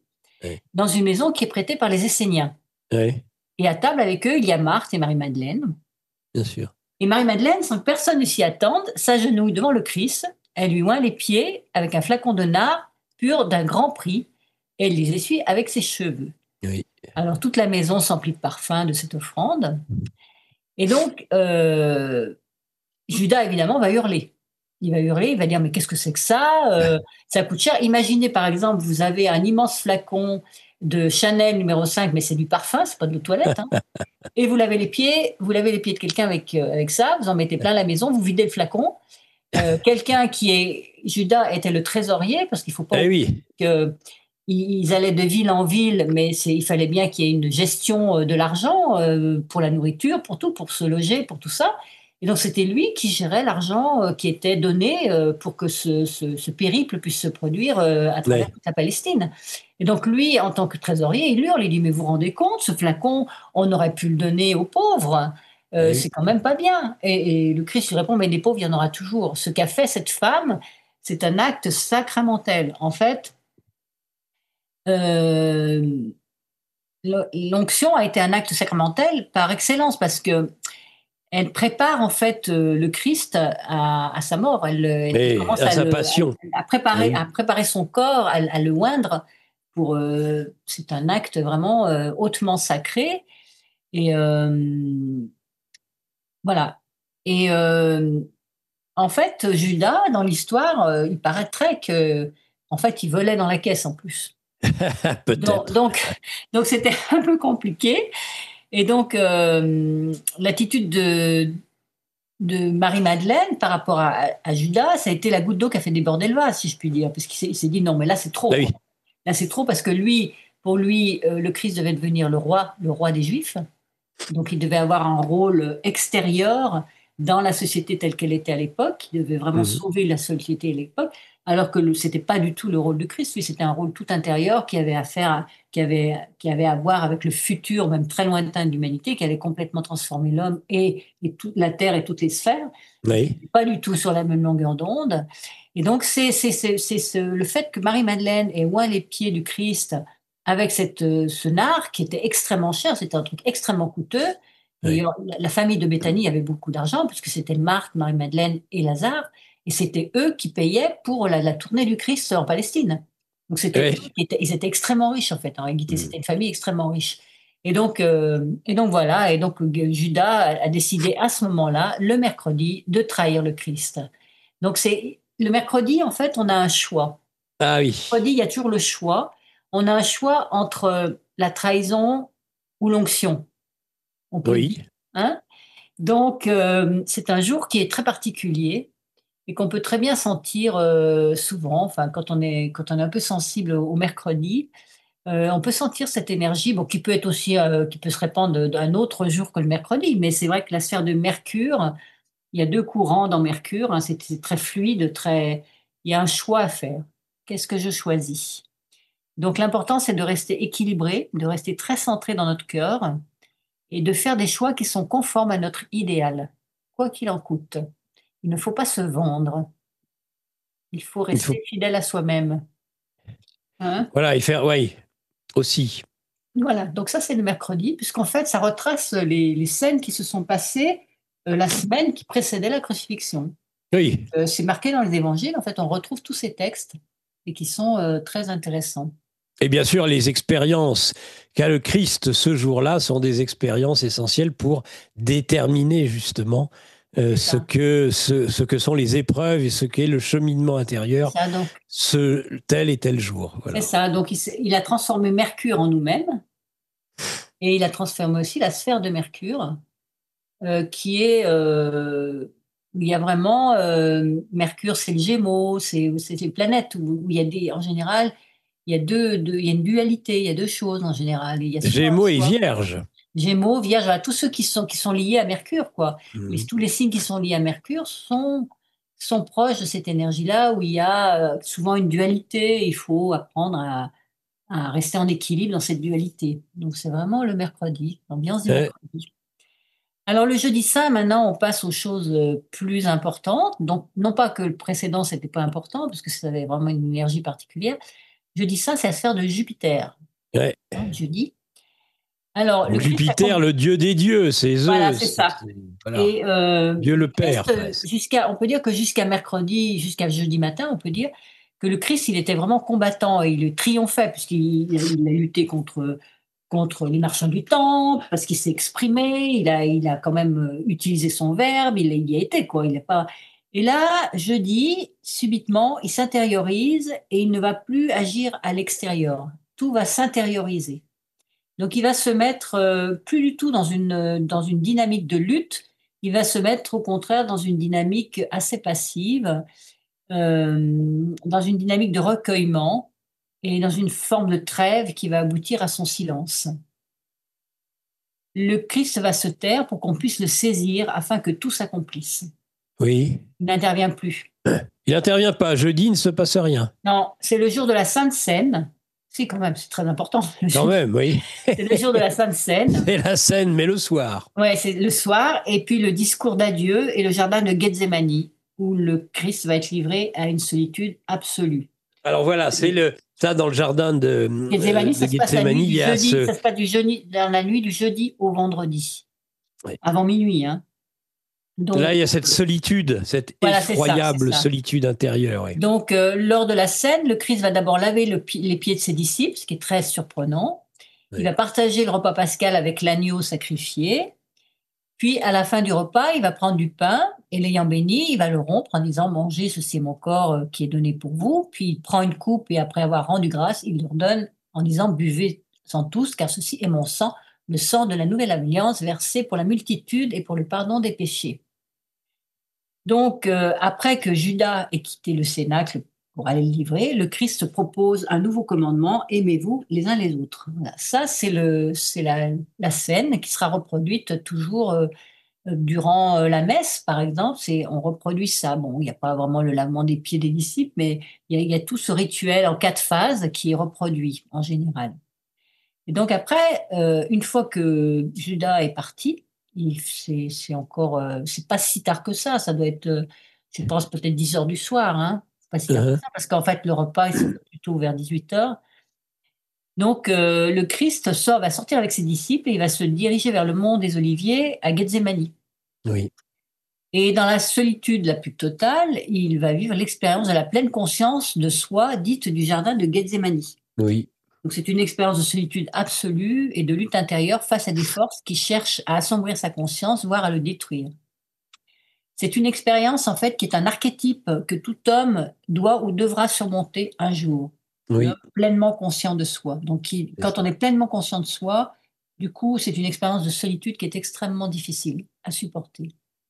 ouais, dans une maison qui est prêtée par les Esséniens. ouais, Et à table avec eux, il y a Marthe et Marie-Madeleine. bien sûr. Et Marie-Madeleine, sans que personne ne s'y attende, s'agenouille devant le Christ. Elle lui oint les pieds avec un flacon de nard pur d'un grand prix et elle les essuie avec ses cheveux. Oui. Alors toute la maison s'emplit de parfums de cette offrande. Et donc, Judas, évidemment, va hurler. Il va hurler, il va dire, mais qu'est-ce que c'est que ça? Ça coûte cher. Imaginez, par exemple, vous avez un immense flacon de Chanel numéro 5, mais c'est du parfum, c'est pas de l'eau de toilette, hein. Et vous lavez les pieds de quelqu'un avec ça, vous en mettez plein la maison, vous videz le flacon. Quelqu'un qui est, Judas était le trésorier, parce qu'il faut pas Eh oublier oui, que ils allaient de ville en ville, mais il fallait bien qu'il y ait une gestion de l'argent pour la nourriture, pour tout, pour se loger, pour tout ça. Et donc c'était lui qui gérait l'argent qui était donné pour que ce périple puisse se produire à travers ouais, toute la Palestine. Et donc lui, en tant que trésorier, il hurle, il dit, mais vous vous rendez compte, ce flacon, on aurait pu le donner aux pauvres. eh C'est oui. quand même pas bien. Et le Christ lui répond, mais des pauvres, il y en aura toujours. Ce qu'a fait cette femme, c'est un acte sacramentel. En fait, euh, l'onction a été un acte sacramentel par excellence parce que elle prépare en fait le Christ à sa mort. Elle Mais commence à sa passion. Eh oui. à préparer son corps, à le oindre. Pour, c'est un acte vraiment hautement sacré. Et voilà. Et en fait, Judas, dans l'histoire, il paraîtrait que, en fait, il volait dans la caisse en plus. Donc, Peut-être. donc, donc c'était un peu compliqué. Et donc, l'attitude de Marie-Madeleine par rapport à Judas, ça a été la goutte d'eau qui a fait déborder le vase, si je puis dire, parce qu'il s'est dit non, mais là c'est trop, Bah quoi. oui, Là c'est trop parce que lui, pour lui, le Christ devait devenir le roi des Juifs. Donc il devait avoir un rôle extérieur dans la société telle qu'elle était à l'époque. Il devait vraiment mhm, sauver la société à l'époque, alors que c'était pas du tout le rôle du Christ. Lui, c'était un rôle tout intérieur qui avait qui avait à voir avec le futur, même très lointain de l'humanité, qui allait complètement transformer l'homme et toute la terre et toutes les sphères. Donc, il oui, n'était pas du tout sur la même longueur d'onde. Et donc, le fait que Marie-Madeleine ait oint les pieds du Christ avec ce nard qui était extrêmement cher, c'était un truc extrêmement coûteux. oui. D'ailleurs, la famille de Béthanie avait beaucoup d'argent, puisque c'était Marthe, Marie-Madeleine et Lazare, et c'était eux qui payaient pour la tournée du Christ en Palestine. Donc c'était eux Oui. ils étaient extrêmement riches en fait. En réalité, Mhm. c'était une famille extrêmement riche. Et donc voilà, et donc Judas a décidé à ce moment-là, le mercredi, de trahir le Christ. Donc c'est le mercredi, en fait, on a un choix. Ah oui, Mercredi, il y a toujours le choix. On a un choix entre la trahison ou l'onction, on peut le dire. oui. Hein. Donc, c'est un jour qui est très particulier et qu'on peut très bien sentir souvent, enfin, quand on est un peu sensible au mercredi, on peut sentir cette énergie, bon, qui peut être aussi, qui peut se répandre d'un autre jour que le mercredi, mais c'est vrai que la sphère de Mercure, il y a deux courants dans Mercure, hein, c'est très fluide, il y a un choix à faire. Qu'est-ce que je choisis? Donc l'important, c'est de rester équilibré, de rester très centré dans notre cœur et de faire des choix qui sont conformes à notre idéal, quoi qu'il en coûte. Il ne faut pas se vendre, il faut Il faut, rester fidèle à soi-même. Hein. voilà, et faire, oui, aussi. Voilà, donc ça c'est le mercredi, puisqu'en fait ça retrace les scènes qui se sont passées la semaine qui précédait la crucifixion. Oui. C'est marqué dans les évangiles, en fait on retrouve tous ces textes et qui sont très intéressants. Et bien sûr, les expériences qu'a le Christ ce jour-là sont des expériences essentielles pour déterminer justement C'est ça, ce que sont les épreuves et ce qu'est le cheminement c'est intérieur ça. Donc, tel et tel jour. c'est Voilà. ça. Donc il a transformé Mercure en nous-mêmes. Et il a transformé aussi la sphère de Mercure, qui est où il y a vraiment Mercure, c'est le Gémeaux, c'est les planètes où il y a en général, il y a une dualité, il y a deux choses en général. Il y a Gémeaux et Vierge. Gémeaux, Vierge, voilà, tous ceux qui sont liés à Mercure, quoi. Mhm. Tous les signes qui sont liés à Mercure sont proches de cette énergie-là où il y a souvent une dualité. Il faut apprendre à rester en équilibre dans cette dualité. Donc c'est vraiment le mercredi, l'ambiance du Euh, mercredi. Alors le jeudi saint, maintenant on passe aux choses plus importantes. Donc non pas que le précédent c'était pas important parce que ça avait vraiment une énergie particulière. Jeudi saint, c'est la sphère de Jupiter. Ouais. hein, jeudi. Alors, le Donc Christ, Jupiter, le dieu des dieux, c'est voilà, c'est Zeus. ça. Voilà. Et Dieu le le Père, Christ, presque. on peut dire que jusqu'à mercredi, jusqu'à jeudi matin, on peut dire que le Christ, il était vraiment combattant et il triomphait puisqu'il a lutté contre les marchands du temple, parce qu'il s'est exprimé, il a quand même utilisé son verbe, il y a été, quoi. Il est pas... Et là, jeudi, subitement, il s'intériorise et il ne va plus agir à l'extérieur. Tout va s'intérioriser. Donc, il va se mettre plus du tout dans une dynamique de lutte, il va se mettre au contraire dans une dynamique assez passive, dans une dynamique de recueillement et dans une forme de trêve qui va aboutir à son silence. Le Christ va se taire pour qu'on puisse le saisir afin que tout s'accomplisse. Oui. Il n'intervient plus. Il n'intervient pas. Jeudi, il ne se passe rien. Non, c'est le jour de la Sainte Seine. Si, quand même, c'est très important. Quand même, oui. C'est le jour de la Sainte Seine. C'est la scène, mais le soir. Ouais, c'est le soir. Et puis le discours d'adieu et le jardin de Gethsémani, où le Christ va être livré à une solitude absolue. Alors voilà, ça dans le jardin Gethsémani, de ça se passe la nuit Gethsémani, il du y a jeudi. Ça se passe du jeudi, dans la nuit du jeudi au vendredi, ouais. avant minuit, hein. Donc, Là, il y a cette solitude, cette voilà, c'est ça, c'est effroyable ça. solitude intérieure. Ouais. Donc, lors de la scène, le Christ va d'abord laver les pieds de ses disciples, ce qui est très surprenant. Il Ouais. va partager le repas pascal avec l'agneau sacrifié. Puis, à la fin du repas, il va prendre du pain et l'ayant béni, il va le rompre en disant: Mangez, ceci est mon corps qui est donné pour vous. Puis, il prend une coupe et après avoir rendu grâce, il leur donne en disant: Buvez-en tous, car ceci est mon sang, le sang de la nouvelle alliance versé pour la multitude et pour le pardon des péchés. Donc, après que Judas ait quitté le cénacle pour aller le livrer, le Christ propose un nouveau commandement: aimez-vous les uns les autres. Voilà. Ça, c'est la scène qui sera reproduite toujours durant la messe, par exemple. On reproduit ça. Bon, il n'y a pas vraiment le lavement des pieds des disciples, mais il y a tout ce rituel en 4 phases qui est reproduit en général. Et donc après, une fois que Judas est parti, c'est encore, c'est pas si tard que ça doit être, je pense peut-être 10 heures du soir, hein. C'est pas si tard que Uh-huh. ça, parce qu'en fait le repas, il se fait plutôt vers 18 heures. Donc le Christ va sortir avec ses disciples et il va se diriger vers le mont des Oliviers à Gethsémani. Oui, Et dans la solitude la plus totale, il va vivre l'expérience de la pleine conscience de soi, dite du jardin de Gethsémani. oui. Donc c'est une expérience de solitude absolue et de lutte intérieure face à des forces qui cherchent à assombrir sa conscience, voire à le détruire. C'est une expérience en fait qui est un archétype que tout homme doit ou devra surmonter un jour. L'homme Oui, pleinement conscient de soi. Donc c'est quand ça. on est pleinement conscient de soi, du coup c'est une expérience de solitude qui est extrêmement difficile à supporter.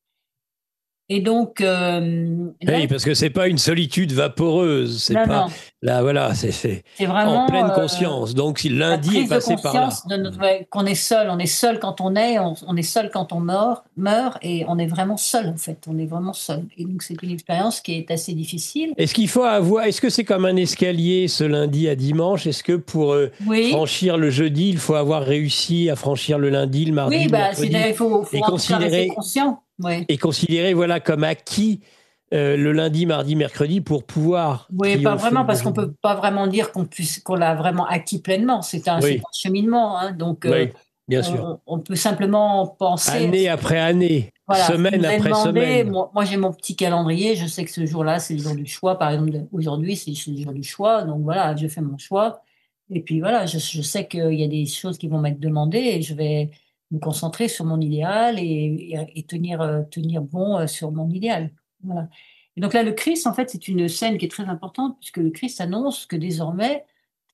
Et donc là, Oui, parce que c'est pas une solitude vaporeuse, c'est non, pas non, là, voilà, c'est c'est en vraiment pleine conscience. Donc, si la lundi est prise de passé par là. conscience de notre, ouais, qu'on est seul. On est seul quand on est seul quand on meurt, et on est vraiment seul en fait. On est vraiment seul. Et donc c'est une expérience qui est assez difficile. Est-ce que c'est comme un escalier ce lundi à dimanche? Est-ce que pour Oui, franchir le jeudi, il faut avoir réussi à franchir le lundi, le mardi, oui, le bah, mercredi faut et en tout cas rester considérer conscient. Oui, voilà comme acquis le lundi, mardi, mercredi pour pouvoir oui, pas triompher vraiment le parce qu'on peut jeudi? pas vraiment dire qu'on l'a vraiment acquis pleinement. C'est Oui, un cheminement, hein. Donc oui, bien sûr. on peut simplement penser. Année après année, Voilà, si semaine vous avez après demandé, semaine. moi j'ai mon petit calendrier, je sais que ce jour-là, c'est le jour du choix. Par exemple, aujourd'hui, c'est le jour du choix. Donc voilà, je fais mon choix. Et puis voilà, je sais qu'il y a des choses qui vont m'être demandées et je vais me concentrer sur mon idéal et tenir, tenir bon sur mon idéal. Voilà. Et donc là, le Christ, en fait, c'est une scène qui est très importante puisque le Christ annonce que désormais,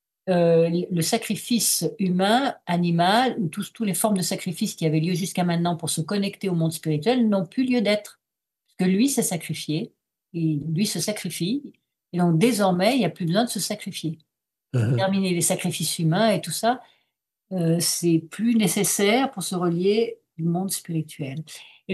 le sacrifice humain, animal, ou tous les formes de sacrifice qui avaient lieu jusqu'à maintenant pour se connecter au monde spirituel n'ont plus lieu d'être. Parce que lui s'est sacrifié, et lui se sacrifie, et donc désormais, il n'y a plus besoin de se sacrifier. Mhm. Terminer les sacrifices humains et tout ça, c'est plus nécessaire pour se relier du monde spirituel. Et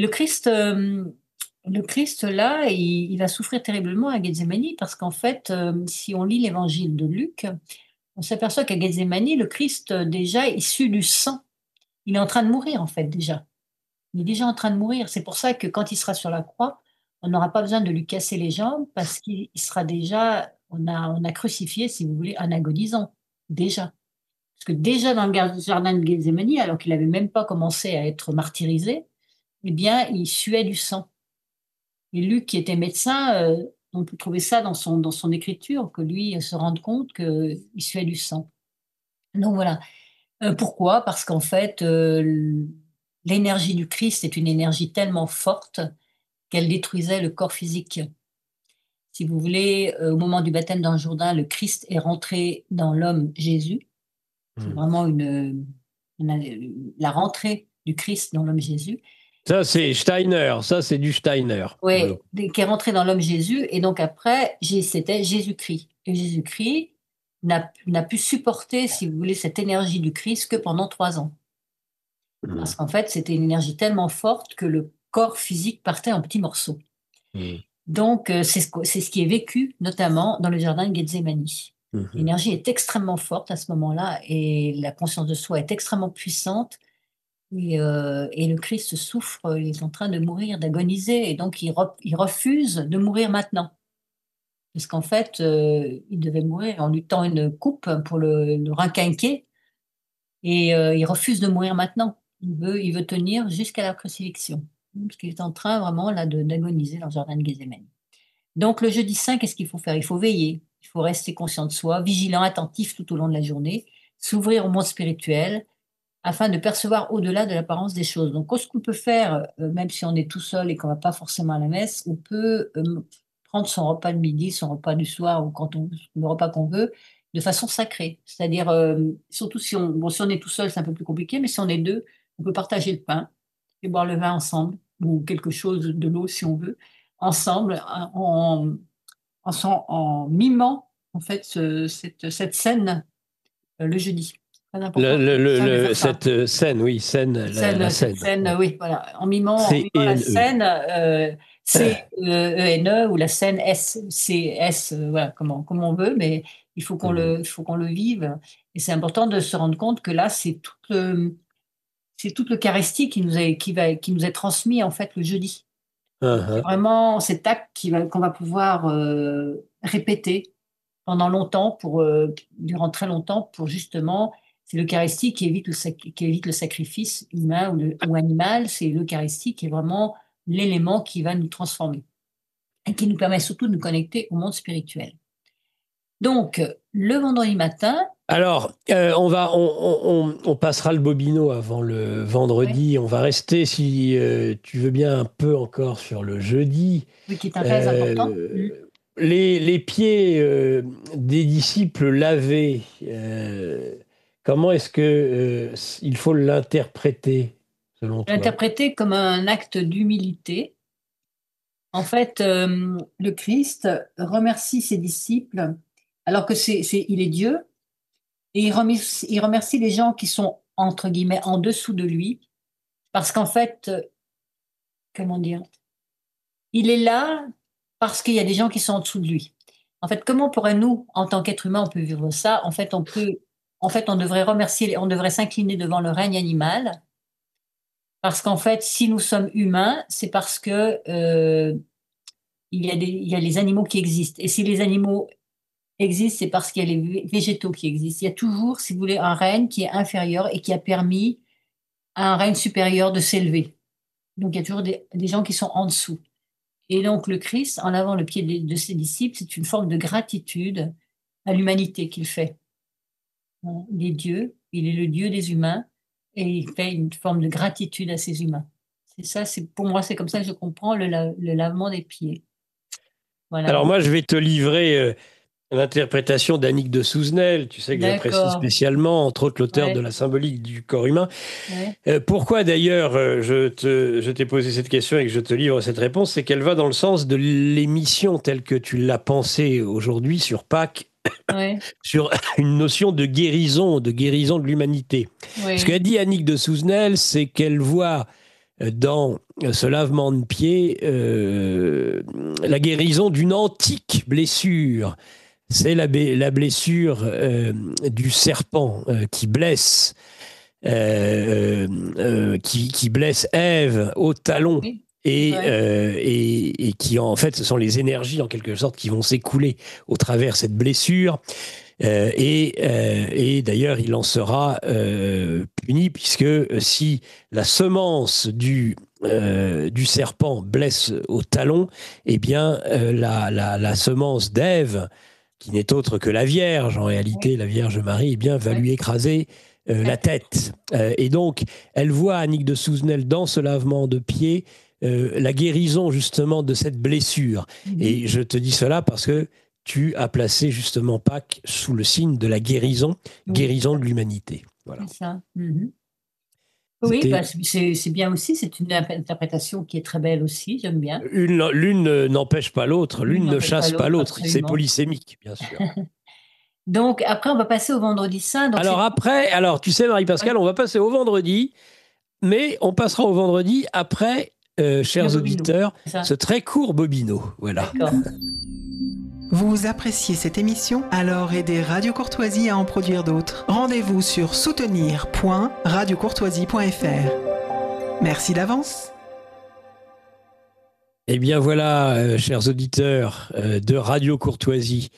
le Christ là, il va souffrir terriblement à Gethsémani parce qu'en fait, si on lit l'évangile de Luc, on s'aperçoit qu'à Gethsémani, le Christ, déjà issu du sang, il est en train de mourir en fait déjà. Il est déjà en train de mourir. C'est pour ça que quand il sera sur la croix, on n'aura pas besoin de lui casser les jambes parce qu'il sera déjà, on a crucifié, si vous voulez, un agonisant, déjà. Parce que déjà dans le jardin de Gethsémani, alors qu'il n'avait même pas commencé à être martyrisé, eh bien, il suait du sang. Et Luc, qui était médecin, on peut trouver ça dans son écriture, que lui se rende compte qu'il suait du sang. Donc voilà. Pourquoi? Parce qu'en fait, l'énergie du Christ est une énergie tellement forte qu'elle détruisait le corps physique. Si vous voulez, au moment du baptême dans le Jourdain, le Christ est rentré dans l'homme Jésus. C'est Hmm. vraiment la rentrée du Christ dans l'homme Jésus. Ça, c'est Steiner. Ça, c'est du Steiner, pour le Oui, coup. qui est rentré dans l'homme Jésus. Et donc après, c'était Jésus-Christ. Et Jésus-Christ n'a pu supporter, si vous voulez, cette énergie du Christ que pendant 3 ans. Hmm. Parce qu'en fait, c'était une énergie tellement forte que le corps physique partait en petits morceaux. Hmm. Donc, c'est ce qui est vécu, notamment dans le jardin de Gethsémanie. Hmm. L'énergie est extrêmement forte à ce moment-là et la conscience de soi est extrêmement puissante. Et le Christ souffre, il est en train de mourir, d'agoniser, et donc il refuse de mourir maintenant. Parce qu'en fait, il devait mourir en lui tend une coupe pour le requinquer, et il refuse de mourir maintenant. Il veut tenir jusqu'à la crucifixion. Parce qu'il est en train vraiment là d'agoniser dans le jardin de Gethsémanie. Donc le jeudi saint, qu'est-ce qu'il faut faire? Il faut veiller, il faut rester conscient de soi, vigilant, attentif tout au long de la journée, s'ouvrir au monde spirituel, afin de percevoir au-delà de l'apparence des choses. Donc, ce qu'on peut faire, même si on est tout seul et qu'on va pas forcément à la messe, on peut prendre son repas de midi, son repas du soir ou le repas qu'on veut, de façon sacrée. C'est-à-dire, surtout si on est tout seul, c'est un peu plus compliqué, mais si on est deux, on peut partager le pain et boire le vin ensemble, ou quelque chose, de l'eau si on veut, ensemble, en mimant en fait cette scène le jeudi. Très important de faire ça. Cette scène, oui, scène, la Cette scène. scène, Ouais. oui, voilà. En mimant la C-E-N-E. scène, C-E-N-E ou la scène S, voilà, comme on veut, mais il faut qu'on le vive. Et c'est important de se rendre compte que là, c'est toute l'Eucharistie qui nous est transmis, en fait, le jeudi. C'est vraiment cet acte qu'on va pouvoir répéter pendant longtemps, durant très longtemps, pour justement, c'est l'Eucharistie qui évite le sacrifice humain ou animal. C'est l'Eucharistie qui est vraiment l'élément qui va nous transformer et qui nous permet surtout de nous connecter au monde spirituel. Donc, le vendredi matin, Alors, on passera le bobino avant le ouais, vendredi. On va rester, si tu veux bien, un peu encore sur le jeudi. oui, qui est un très important. Euh, les pieds des disciples lavés, comment est-ce que il faut l'interpréter, selon toi? L'interpréter comme un acte d'humilité. En fait, le Christ remercie ses disciples, alors que il est Dieu. Et il remercie les gens qui sont, entre guillemets, en dessous de lui, parce qu'en fait, comment dire, il est là parce qu'il y a des gens qui sont en dessous de lui. En fait, comment pourrait-nous, en tant qu'être humain, on peut vivre ça? En fait, on devrait s'incliner devant le règne animal, parce qu'en fait, si nous sommes humains, c'est parce que il y a les animaux qui existent. Et si les animaux existent, c'est parce qu'il y a les végétaux qui existent. Il y a toujours, si vous voulez, un règne qui est inférieur et qui a permis à un règne supérieur de s'élever. Donc il y a toujours des gens qui sont en dessous. Et donc le Christ, en lavant le pied de ses disciples, c'est une forme de gratitude à l'humanité qu'il fait. Voilà. Il est Dieu, il est le Dieu des humains, et il fait une forme de gratitude à ces humains. C'est ça, pour moi, c'est comme ça que je comprends le lavement des pieds. Voilà. Alors moi, je vais te livrer l'interprétation d'Annick de Souzenel, tu sais que j'apprécie D'accord. spécialement, entre autres l'auteur de Ouais, La symbolique du corps humain. ouais, Pourquoi d'ailleurs je t'ai posé cette question et que je te livre cette réponse, c'est qu'elle va dans le sens de l'émission telle que tu l'as pensée aujourd'hui sur Pâques, ouais, sur une notion de guérison de l'humanité. Ce ouais, qu'a dit Annick de Souzenel, c'est qu'elle voit dans ce lavement de pied la guérison d'une antique blessure. C'est la blessure du serpent qui blesse qui blesse Ève au talon oui, ouais, et qui en fait ce sont les énergies en quelque sorte qui vont s'écouler au travers cette blessure Et d'ailleurs, il en sera puni, puisque si la semence du serpent blesse au talon, eh bien, la semence d'Ève, qui n'est autre que la Vierge, en Oui, réalité, la Vierge Marie, eh bien, va oui, lui écraser la tête. Et donc, elle voit, Annick de Souzenel, dans ce lavement de pied, la guérison justement de cette blessure. mhm, Et je te dis cela parce que tu as placé justement Pâques sous le signe de la guérison, oui, guérison de l'humanité. Voilà. c'est ça. Mhm. Oui, bah, C'était c'est bien aussi, c'est une interprétation qui est très belle aussi, j'aime bien. l'une n'empêche pas l'autre, L'une l'une ne n'empêche pas chasse pas l'autre, l'autre. C'est absolument. polysémique, bien sûr. Donc après, on va passer au vendredi saint. Donc c'est Alors tu sais, Marie-Pascale, ouais, on va passer au vendredi, mais on passera au vendredi après, le chers Bobino, auditeurs, c'est ça. ce très court bobino. Voilà. D'accord. Vous appréciez cette émission? Alors aidez Radio Courtoisie à en produire d'autres. Rendez-vous sur soutenir.radiocourtoisie.fr. Merci d'avance. Eh bien voilà, chers auditeurs de Radio Courtoisie,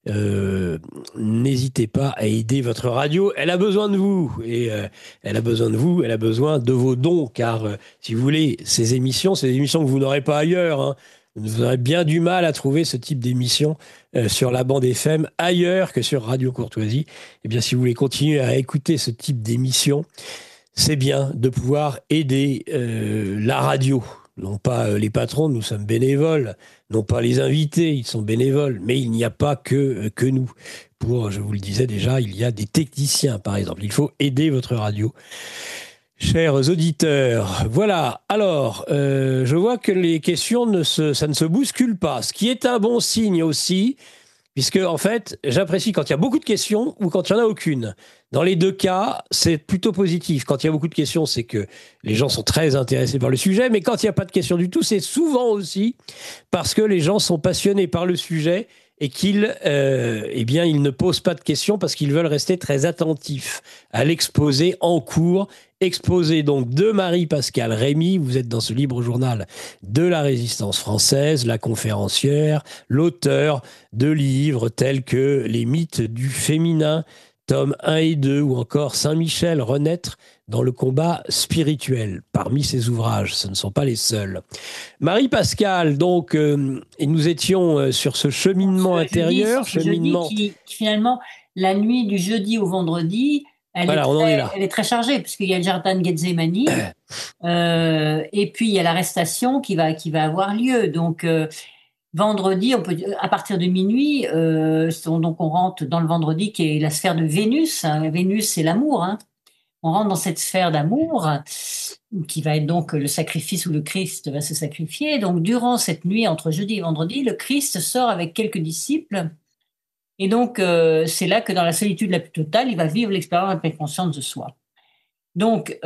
n'hésitez pas à aider votre radio. Elle a besoin de vous. Et elle a besoin de vous, elle a besoin de vos dons. Car, si vous voulez, ces émissions, c'est des émissions que vous n'aurez pas ailleurs. Hein. Vous aurez bien du mal à trouver ce type d'émission sur la bande FM ailleurs que sur Radio Courtoisie. Eh bien, si vous voulez continuer à écouter ce type d'émission, c'est bien de pouvoir aider la radio. Non pas les patrons, nous sommes bénévoles, non pas les invités, ils sont bénévoles, mais il n'y a pas que nous. Pour, je vous le disais déjà, il y a des techniciens, par exemple. Il faut aider votre radio. Chers auditeurs, voilà. Alors, je vois que les questions, ça ne se bouscule pas, ce qui est un bon signe aussi, puisque, en fait, j'apprécie quand il y a beaucoup de questions ou quand il n'y en a aucune. Dans les deux cas, c'est plutôt positif. Quand il y a beaucoup de questions, c'est que les gens sont très intéressés par le sujet. Mais quand il n'y a pas de questions du tout, c'est souvent aussi parce que les gens sont passionnés par le sujet et qu'ils eh bien, ils ne posent pas de questions parce qu'ils veulent rester très attentifs à l'exposé en cours. Exposé donc de Marie-Pascale Rémy. Vous êtes dans ce libre journal de la Résistance française, la conférencière, l'auteur de livres tels que Les mythes du féminin, tome 1 et 2, ou encore Saint-Michel, renaître dans le combat spirituel. Parmi ces ouvrages, ce ne sont pas les seuls. Marie-Pascale, donc, et nous étions sur ce cheminement Sur intérieur, ce jeudi cheminement... qui, finalement, la nuit du jeudi au vendredi, Voilà, on en est là. elle est très chargée, puisqu'il y a le jardin de Gethsemane, et puis il y a l'arrestation qui va avoir lieu. Donc, vendredi, à partir de minuit, donc on rentre dans le vendredi qui est la sphère de Vénus. Hein. Vénus, c'est l'amour. Hein. On rentre dans cette sphère d'amour qui va être donc le sacrifice où le Christ va se sacrifier. Donc, durant cette nuit entre jeudi et vendredi, le Christ sort avec quelques disciples. Et donc, c'est là que dans la solitude la plus totale, il va vivre l'expérience de la pleine conscience de soi. Donc,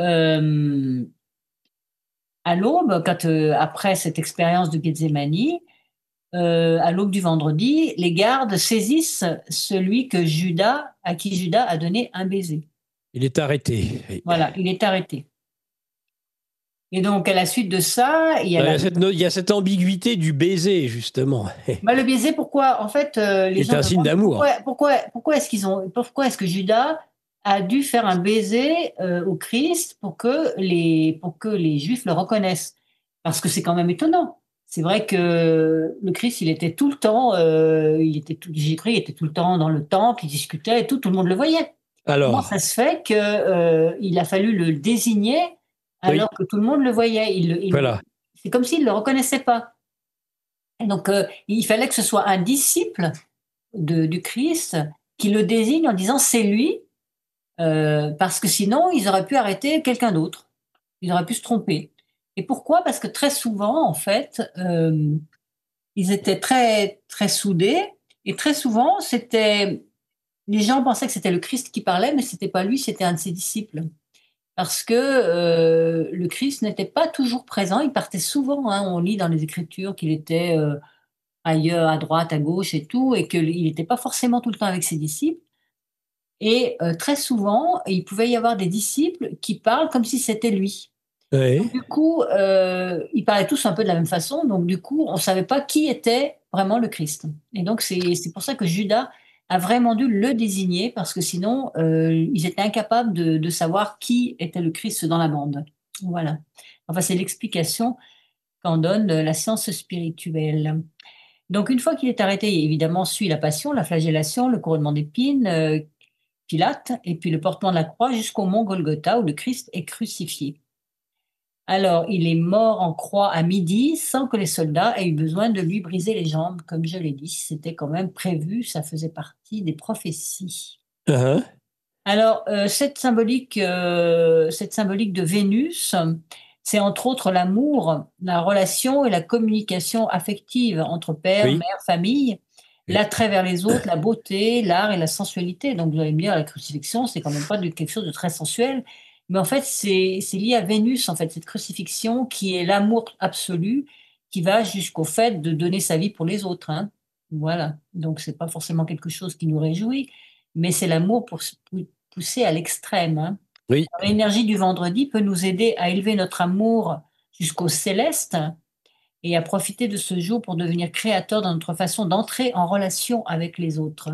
à l'aube, après cette expérience de Gethsemane, à l'aube du vendredi, les gardes saisissent celui à qui Judas a donné un baiser. Il est arrêté. Voilà, il est arrêté. Et donc, à la suite de ça, il y a cette ambiguïté du baiser, justement. Bah, le baiser, pourquoi? En fait, les C'est gens un signe d'amour. pourquoi est-ce que Judas a dû faire un baiser au Christ pour que les Juifs le reconnaissent? Parce que c'est quand même étonnant. C'est vrai que le Christ, il était tout le temps, Jésus-Christ était tout le temps dans le temple, il discutait et tout le monde le voyait. Comment Alors, ça se fait que il a fallu le désigner oui, alors que tout le monde le voyait? voilà. C'est comme s'il ne le reconnaissait pas. Et donc, il fallait que ce soit un disciple du Christ qui le désigne en disant c'est lui, parce que sinon, ils auraient pu arrêter quelqu'un d'autre. Ils auraient pu se tromper. Et pourquoi? Parce que très souvent, en fait, ils étaient très, très soudés. Et très souvent, les gens pensaient que c'était le Christ qui parlait, mais c'était pas lui, c'était un de ses disciples. Parce que le Christ n'était pas toujours présent. Il partait souvent. Hein, on lit dans les Écritures qu'il était ailleurs, à droite, à gauche et tout, et qu'il n'était pas forcément tout le temps avec ses disciples. Et très souvent, il pouvait y avoir des disciples qui parlent comme si c'était lui. Oui. Donc, du coup, ils parlaient tous un peu de la même façon, donc du coup, on ne savait pas qui était vraiment le Christ. Et donc, c'est pour ça que Judas a vraiment dû le désigner parce que sinon, ils étaient incapables de savoir qui était le Christ dans la bande. Voilà. Enfin, c'est l'explication qu'en donne la science spirituelle. Donc, une fois qu'il est arrêté, évidemment, suit la passion, la flagellation, le couronnement d'épines, Pilate, et puis le portement de la croix jusqu'au mont Golgotha où le Christ est crucifié. Alors, il est mort en croix à midi sans que les soldats aient eu besoin de lui briser les jambes, comme je l'ai dit. C'était quand même prévu, ça faisait partie des prophéties. Uh-huh. Alors, cette symbolique de Vénus, c'est entre autres l'amour, la relation et la communication affective entre père, Oui. mère, famille, Oui. l'attrait vers les autres, la beauté, l'art et la sensualité. Donc, vous allez me dire, la crucifixion, c'est quand même pas quelque chose de très sensuel. Mais en fait, c'est lié à Vénus, en fait, cette crucifixion qui est l'amour absolu, qui va jusqu'au fait de donner sa vie pour les autres, hein. Voilà. Donc, c'est pas forcément quelque chose qui nous réjouit, mais c'est l'amour poussé à l'extrême, hein. Oui. L'énergie du vendredi peut nous aider à élever notre amour jusqu'au céleste et à profiter de ce jour pour devenir créateur dans notre façon d'entrer en relation avec les autres.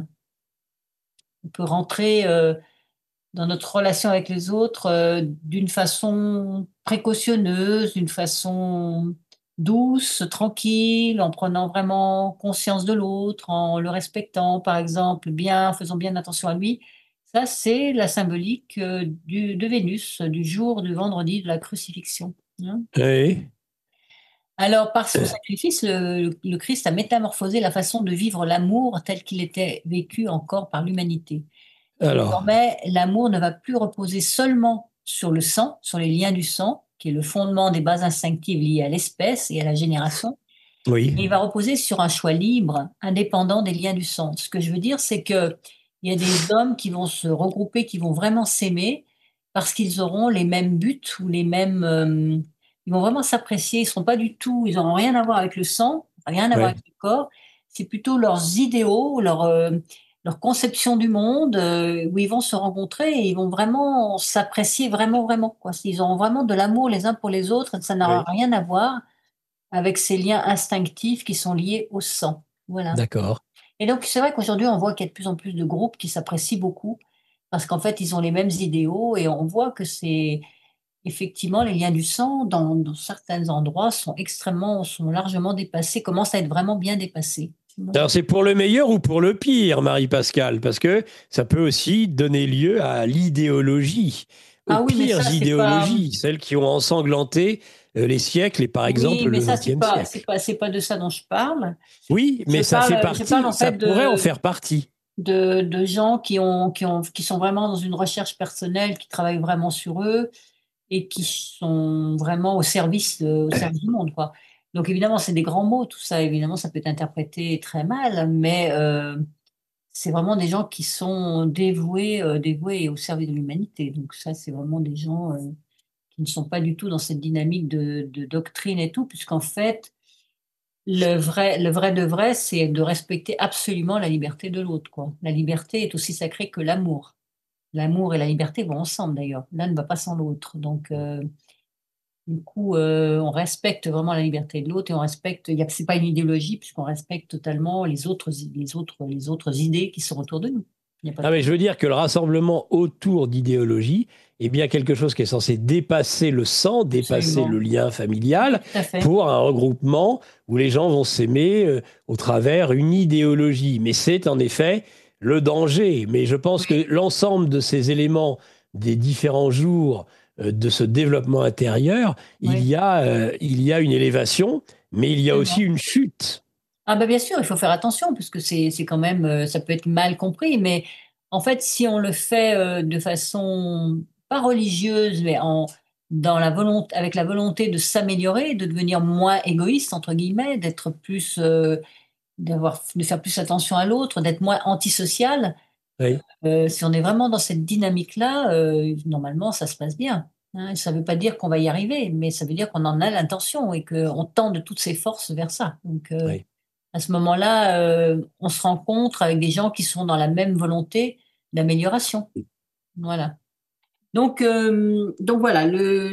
On peut rentrer dans notre relation avec les autres d'une façon précautionneuse, d'une façon douce, tranquille, en prenant vraiment conscience de l'autre, en le respectant, par exemple, bien, en faisant bien attention à lui. Ça, c'est la symbolique de Vénus, du jour du vendredi de la crucifixion, hein. Oui. Alors, par son sacrifice, le Christ a métamorphosé la façon de vivre l'amour tel qu'il était vécu encore par l'humanité. Alors, Désormais, l'amour ne va plus reposer seulement sur le sang, sur les liens du sang, qui est le fondement des bases instinctives liées à l'espèce et à la génération, oui. mais il va reposer sur un choix libre, indépendant des liens du sang. Ce que je veux dire, c'est qu'il y a des hommes qui vont se regrouper, qui vont vraiment s'aimer, parce qu'ils auront les mêmes buts ou les mêmes... ils vont vraiment s'apprécier, ils seront pas du tout, ils n'auront rien à voir avec le sang, rien à voir Ouais. avec le corps, c'est plutôt leurs idéaux, leur conception du monde, où ils vont se rencontrer et ils vont vraiment s'apprécier vraiment, vraiment, quoi. Ils auront vraiment de l'amour les uns pour les autres, ça n'aura Oui. rien à voir avec ces liens instinctifs qui sont liés au sang. Voilà. D'accord. Et donc, c'est vrai qu'aujourd'hui, on voit qu'il y a de plus en plus de groupes qui s'apprécient beaucoup parce qu'en fait, ils ont les mêmes idéaux et on voit que c'est effectivement les liens du sang dans certains endroits sont largement dépassés, commencent à être vraiment bien dépassés. Alors, c'est pour le meilleur ou pour le pire, Marie-Pascale? Parce que ça peut aussi donner lieu à l'idéologie, aux Ah oui, mais pires ça, c'est pas. idéologies, celles qui ont ensanglanté les siècles et par Oui, exemple mais le ça, XXe siècle. c'est pas de ça dont je parle. Oui, mais ça fait Je parle partie, en ça fait pourrait en faire partie. de gens qui sont vraiment dans une recherche personnelle, qui travaillent vraiment sur eux et qui sont vraiment au service du monde, quoi. Donc évidemment, c'est des grands mots, tout ça. Évidemment, ça peut être interprété très mal, mais c'est vraiment des gens qui sont dévoués au service de l'humanité. Donc ça, c'est vraiment des gens qui ne sont pas du tout dans cette dynamique de doctrine et tout, puisqu'en fait, le vrai de vrai, c'est de respecter absolument la liberté de l'autre, quoi. La liberté est aussi sacrée que l'amour. L'amour et la liberté vont ensemble d'ailleurs. L'un ne va pas sans l'autre. Donc, du coup, on respecte vraiment la liberté de l'autre et on respecte. C'est pas une idéologie puisqu'on respecte totalement les autres idées qui sont autour de nous. Il n'y a pas de Ah, mais je problème. veux dire que le rassemblement autour d'idéologie est bien quelque chose qui est censé dépasser le sang, dépasser le Absolument. lien familial, Tout à fait. pour un regroupement où les gens vont s'aimer au travers une idéologie. Mais c'est en effet le danger. Mais je pense que Oui. l'ensemble de ces éléments des différents jours de ce développement intérieur, Oui. il y a une élévation, mais il y a aussi Absolument. une chute. Ah bah bien sûr, il faut faire attention parce que c'est quand même ça peut être mal compris, mais en fait, si on le fait de façon pas religieuse, mais dans la volonté, avec la volonté de s'améliorer, de devenir moins égoïste entre guillemets, d'être plus, de faire plus attention à l'autre, d'être moins antisocial. Oui. Si on est vraiment dans cette dynamique-là, normalement, ça se passe bien, hein. Ça ne veut pas dire qu'on va y arriver, mais ça veut dire qu'on en a l'intention et qu'on tend de toutes ses forces vers ça. Donc, Oui. à ce moment-là, on se rencontre avec des gens qui sont dans la même volonté d'amélioration. Voilà. Donc voilà,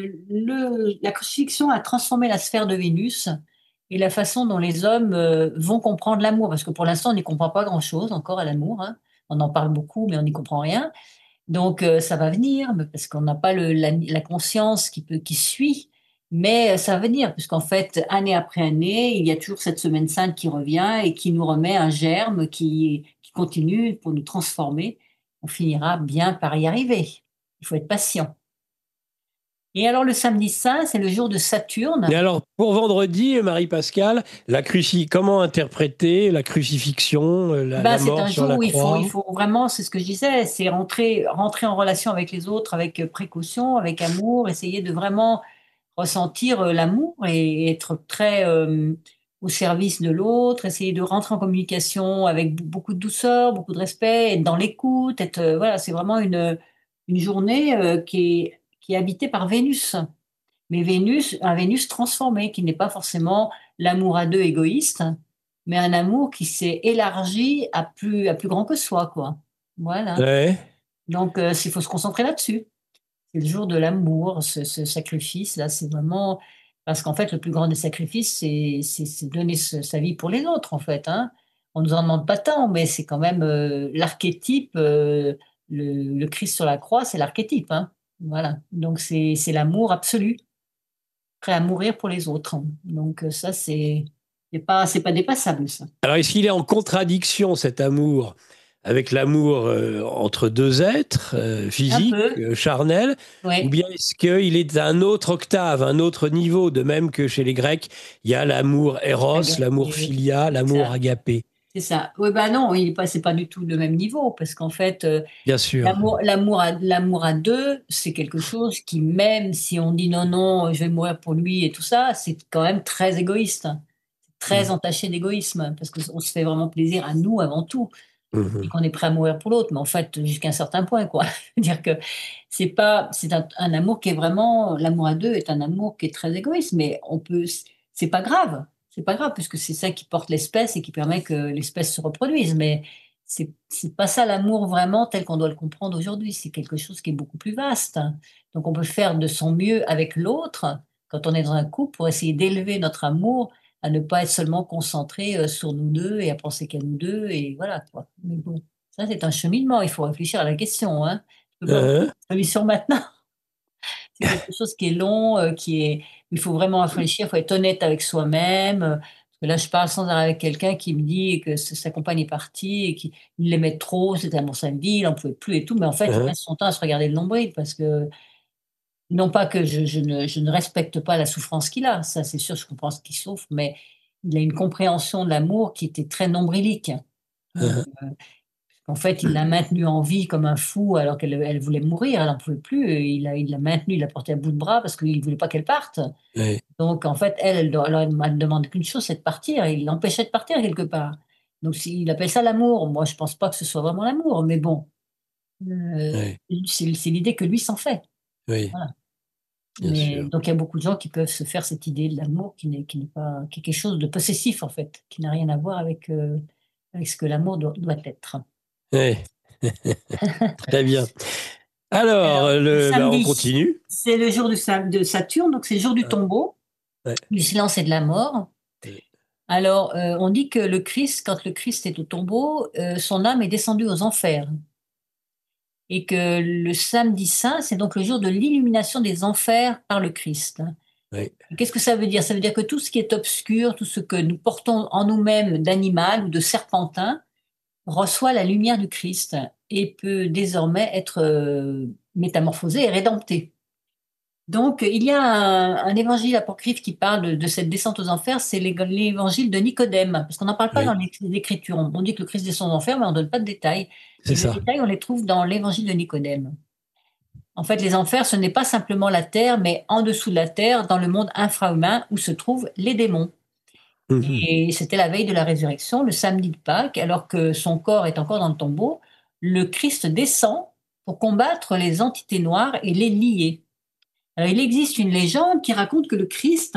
la crucifixion a transformé la sphère de Vénus et la façon dont les hommes vont comprendre l'amour, parce que pour l'instant, on n'y comprend pas grand-chose encore à l'amour, hein. On en parle beaucoup, mais on n'y comprend rien. Donc, ça va venir, parce qu'on n'a pas la conscience qui suit, mais ça va venir, puisqu'en fait, année après année, il y a toujours cette semaine sainte qui revient et qui nous remet un germe qui continue pour nous transformer. On finira bien par y arriver. Il faut être patient. Et alors, le samedi saint, c'est le jour de Saturne. Et alors, pour vendredi, Marie-Pascale, comment interpréter la crucifixion, la C'est mort un sur jour la où croix? il faut vraiment, c'est ce que je disais, c'est rentrer en relation avec les autres, avec précaution, avec amour, essayer de vraiment ressentir l'amour et être très au service de l'autre, essayer de rentrer en communication avec beaucoup de douceur, beaucoup de respect, être dans l'écoute, voilà, c'est vraiment une journée qui est habitée par Vénus. Mais un Vénus transformé, qui n'est pas forcément l'amour à deux égoïste, mais un amour qui s'est élargi à plus grand que soi, quoi. Voilà. Ouais. Donc, il faut se concentrer là-dessus. C'est le jour de l'amour, ce sacrifice-là, c'est vraiment parce qu'en fait, le plus grand des sacrifices, c'est donner sa vie pour les autres, en fait, hein. On nous en demande pas tant, mais c'est quand même l'archétype, le Christ sur la croix, c'est l'archétype, hein. Voilà. Donc, c'est l'amour absolu, prêt à mourir pour les autres. Donc, ça, c'est pas dépassable, ça. Alors, est-ce qu'il est en contradiction, cet amour, avec l'amour entre deux êtres, Un physiques, peu, charnels, ou oui. bien est-ce qu'il est à un autre octave, un autre niveau, de même que chez les Grecs, il y a l'amour éros, l'amour Agapé, philia, l'amour agapé? c'est ça. Oui, bah non, c'est pas du tout le même niveau, parce qu'en fait, Bien sûr. l'amour à deux, c'est quelque chose qui, même si on dit non, non, je vais mourir pour lui et tout ça, c'est quand même très égoïste, hein. Très Mhm. entaché d'égoïsme, parce qu'on se fait vraiment plaisir à nous avant tout, et Mhm. qu'on est prêt à mourir pour l'autre, mais en fait, jusqu'à un certain point, quoi. Dire que c'est un amour qui est vraiment, l'amour à deux est un amour qui est très égoïste, mais c'est pas grave. C'est pas grave, puisque c'est ça qui porte l'espèce et qui permet que l'espèce se reproduise. Mais c'est pas ça l'amour vraiment tel qu'on doit le comprendre aujourd'hui. C'est quelque chose qui est beaucoup plus vaste. Donc on peut faire de son mieux avec l'autre quand on est dans un couple pour essayer d'élever notre amour à ne pas être seulement concentré sur nous deux et à penser qu'à nous deux et voilà quoi. Mais bon, ça c'est un cheminement. Il faut réfléchir à la question, hein. Je peux pas vous donner Hein? une solution maintenant. C'est quelque chose qui est long, il faut vraiment réfléchir, il faut être honnête avec soi-même. Parce que là, je parle sans arrêt avec quelqu'un qui me dit que sa compagne est partie et qu'il l'aimait trop, c'était un bon samedi, il n'en pouvait plus et tout. Mais en fait, il Hein? passe son temps à se regarder le nombril parce que, non pas que je ne respecte pas la souffrance qu'il a, ça c'est sûr, je comprends ce qu'il souffre, mais il a une compréhension de l'amour qui était très nombrilique. Donc, Hein? en fait, il l'a maintenue en vie comme un fou alors elle voulait mourir, elle n'en pouvait plus. Et il l'a maintenue, il l'a portée à bout de bras parce qu'il ne voulait pas qu'elle parte. Ouais. Donc, en fait, elle ne demandait qu'une chose, c'est de partir. Et il l'empêchait de partir quelque part. Donc, s'il appelle ça l'amour, moi, je ne pense pas que ce soit vraiment l'amour. Mais bon, euh, Ouais. c'est l'idée que lui s'en fait. Oui, Voilà. bien Mais sûr. donc, il y a beaucoup de gens qui peuvent se faire cette idée de l'amour qui n'est pas, qui est quelque chose de possessif, en fait, qui n'a rien à voir avec ce que l'amour doit être. Ouais. Très bien. Alors, Alors, le on samedi, continue. c'est le jour de Saturne, donc c'est le jour du Ah, tombeau, ouais. du silence et de la mort. Ouais. Alors, on dit que quand le Christ est au tombeau, son âme est descendue aux enfers. Et que le samedi saint, c'est donc le jour de l'illumination des enfers par le Christ. Ouais. Et qu'est-ce que ça veut dire? Ça veut dire que tout ce qui est obscur, tout ce que nous portons en nous-mêmes d'animal ou de serpentin, reçoit la lumière du Christ et peut désormais être métamorphosé et rédempté. Donc, il y a un évangile apocryphe qui parle de cette descente aux enfers, c'est l'évangile de Nicodème, parce qu'on n'en parle pas dans Oui, les Écritures. On dit que le Christ descend aux enfers, mais on ne donne pas de détails. c'est Et les ça. détails, on les trouve dans l'évangile de Nicodème. En fait, les enfers, ce n'est pas simplement la terre, mais en dessous de la terre, dans le monde infrahumain, où se trouvent les démons. Mhm. Et c'était la veille de la résurrection, le samedi de Pâques, alors que son corps est encore dans le tombeau, le Christ descend pour combattre les entités noires et les lier. Alors, il existe une légende qui raconte que le Christ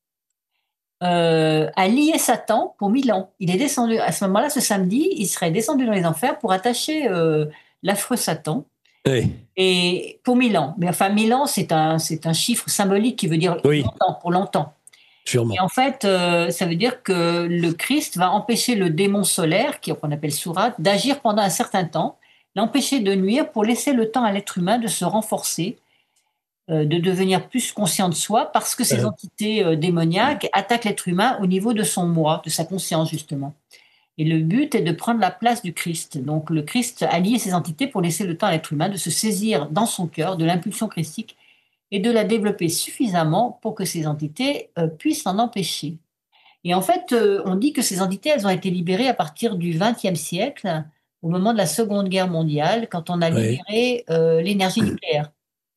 a lié Satan pour 1000 ans. Il est descendu, à ce moment-là, ce samedi, il serait descendu dans les enfers pour attacher l'affreux Satan. Oui, Et pour 1000 ans. Mais enfin, 1000 ans, c'est un chiffre symbolique qui veut dire oui, longtemps, pour longtemps. Sûrement. Et en fait, ça veut dire que le Christ va empêcher le démon solaire, qu'on appelle Surat, d'agir pendant un certain temps, l'empêcher de nuire pour laisser le temps à l'être humain de se renforcer, de devenir plus conscient de soi, parce que ces Euh, entités démoniaques attaquent l'être humain au niveau de son moi, de sa conscience justement. Et le but est de prendre la place du Christ. Donc le Christ a lié ces entités pour laisser le temps à l'être humain de se saisir dans son cœur de l'impulsion christique et de la développer suffisamment pour que ces entités puissent en empêcher. Et en fait, on dit que ces entités, elles ont été libérées à partir du XXe siècle, au moment de la Seconde Guerre mondiale, quand on a ouais. libéré l'énergie nucléaire.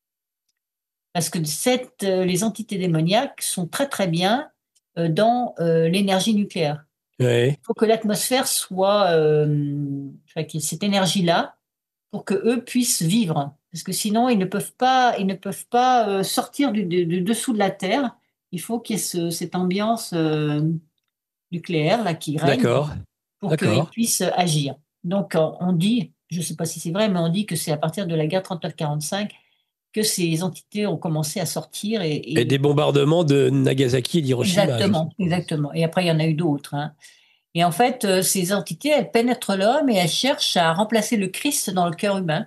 Parce que les entités démoniaques sont très très bien dans l'énergie nucléaire. Ouais. Il faut que l'atmosphère soit, enfin, qu'il y ait cette énergie-là pour que eux puissent vivre. Parce que sinon, ils ne peuvent pas sortir du dessous de la Terre. Il faut qu'il y ait cette ambiance nucléaire là qui règne D'accord. pour qu'ils D'accord. puissent agir. Donc, on dit, je ne sais pas si c'est vrai, mais on dit que c'est à partir de la guerre 39-45 que ces entités ont commencé à sortir. Et des bombardements de Nagasaki et d'Hiroshima, je Exactement, suppose. exactement. Et après, il y en a eu d'autres, hein. Et en fait, ces entités, elles pénètrent l'homme et elles cherchent à remplacer le Christ dans le cœur humain.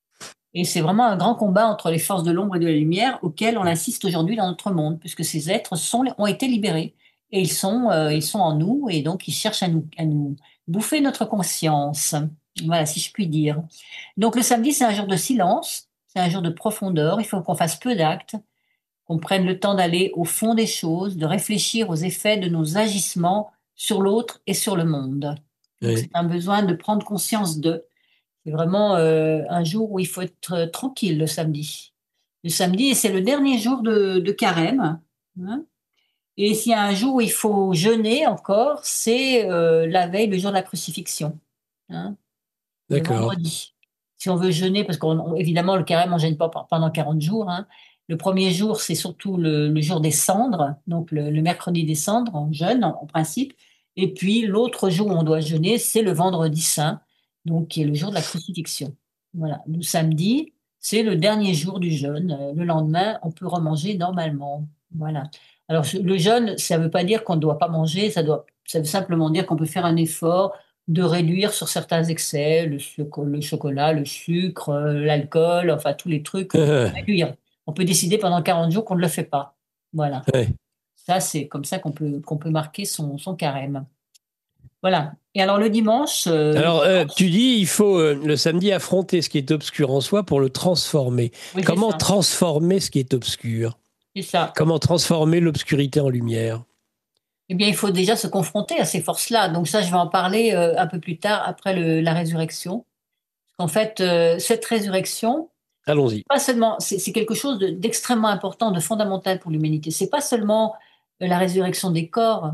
Et c'est vraiment un grand combat entre les forces de l'ombre et de la lumière auquel on assiste aujourd'hui dans notre monde, puisque ces êtres ont été libérés et ils sont en nous et donc ils cherchent à nous bouffer notre conscience. Voilà, si je puis dire. Donc le samedi, c'est un jour de silence, c'est un jour de profondeur. Il faut qu'on fasse peu d'actes, qu'on prenne le temps d'aller au fond des choses, de réfléchir aux effets de nos agissements sur l'autre et sur le monde. Donc c'est Ouais. un besoin de prendre conscience de. C'est vraiment un jour où il faut être tranquille le samedi. Le samedi, c'est le dernier jour de carême, hein. Et s'il y a un jour où il faut jeûner encore, c'est la veille, le jour de la crucifixion, hein, le D'accord. vendredi. Si on veut jeûner, parce qu'évidemment, le carême, on ne jeûne pas pendant 40 jours, hein. Le premier jour, c'est surtout le jour des cendres, donc le mercredi des cendres, on jeûne en principe. Et puis l'autre jour où on doit jeûner, c'est le vendredi saint, donc qui est le jour de la crucifixion. Voilà. Le samedi, c'est le dernier jour du jeûne. Le lendemain, on peut remanger normalement. Voilà. Alors le jeûne, ça ne veut pas dire qu'on ne doit pas manger, ça veut simplement dire qu'on peut faire un effort de réduire sur certains excès, le chocolat, le sucre, l'alcool, enfin tous les trucs, réduire. On peut décider pendant 40 jours qu'on ne le fait pas. Voilà. Ouais. Ça, c'est comme ça qu'on peut marquer son carême. Voilà. Et alors le dimanche, Alors, tu dis, il faut le samedi affronter ce qui est obscur en soi pour le transformer. oui, c'est Comment ça. transformer ce qui est obscur? C'est ça. Comment transformer l'obscurité en lumière? Eh bien, il faut déjà se confronter à ces forces-là. Donc ça, je vais en parler un peu plus tard, après la résurrection. En fait, cette résurrection, Allons-y. pas seulement, c'est quelque chose d'extrêmement important, de fondamental pour l'humanité. C'est pas seulement la résurrection des corps,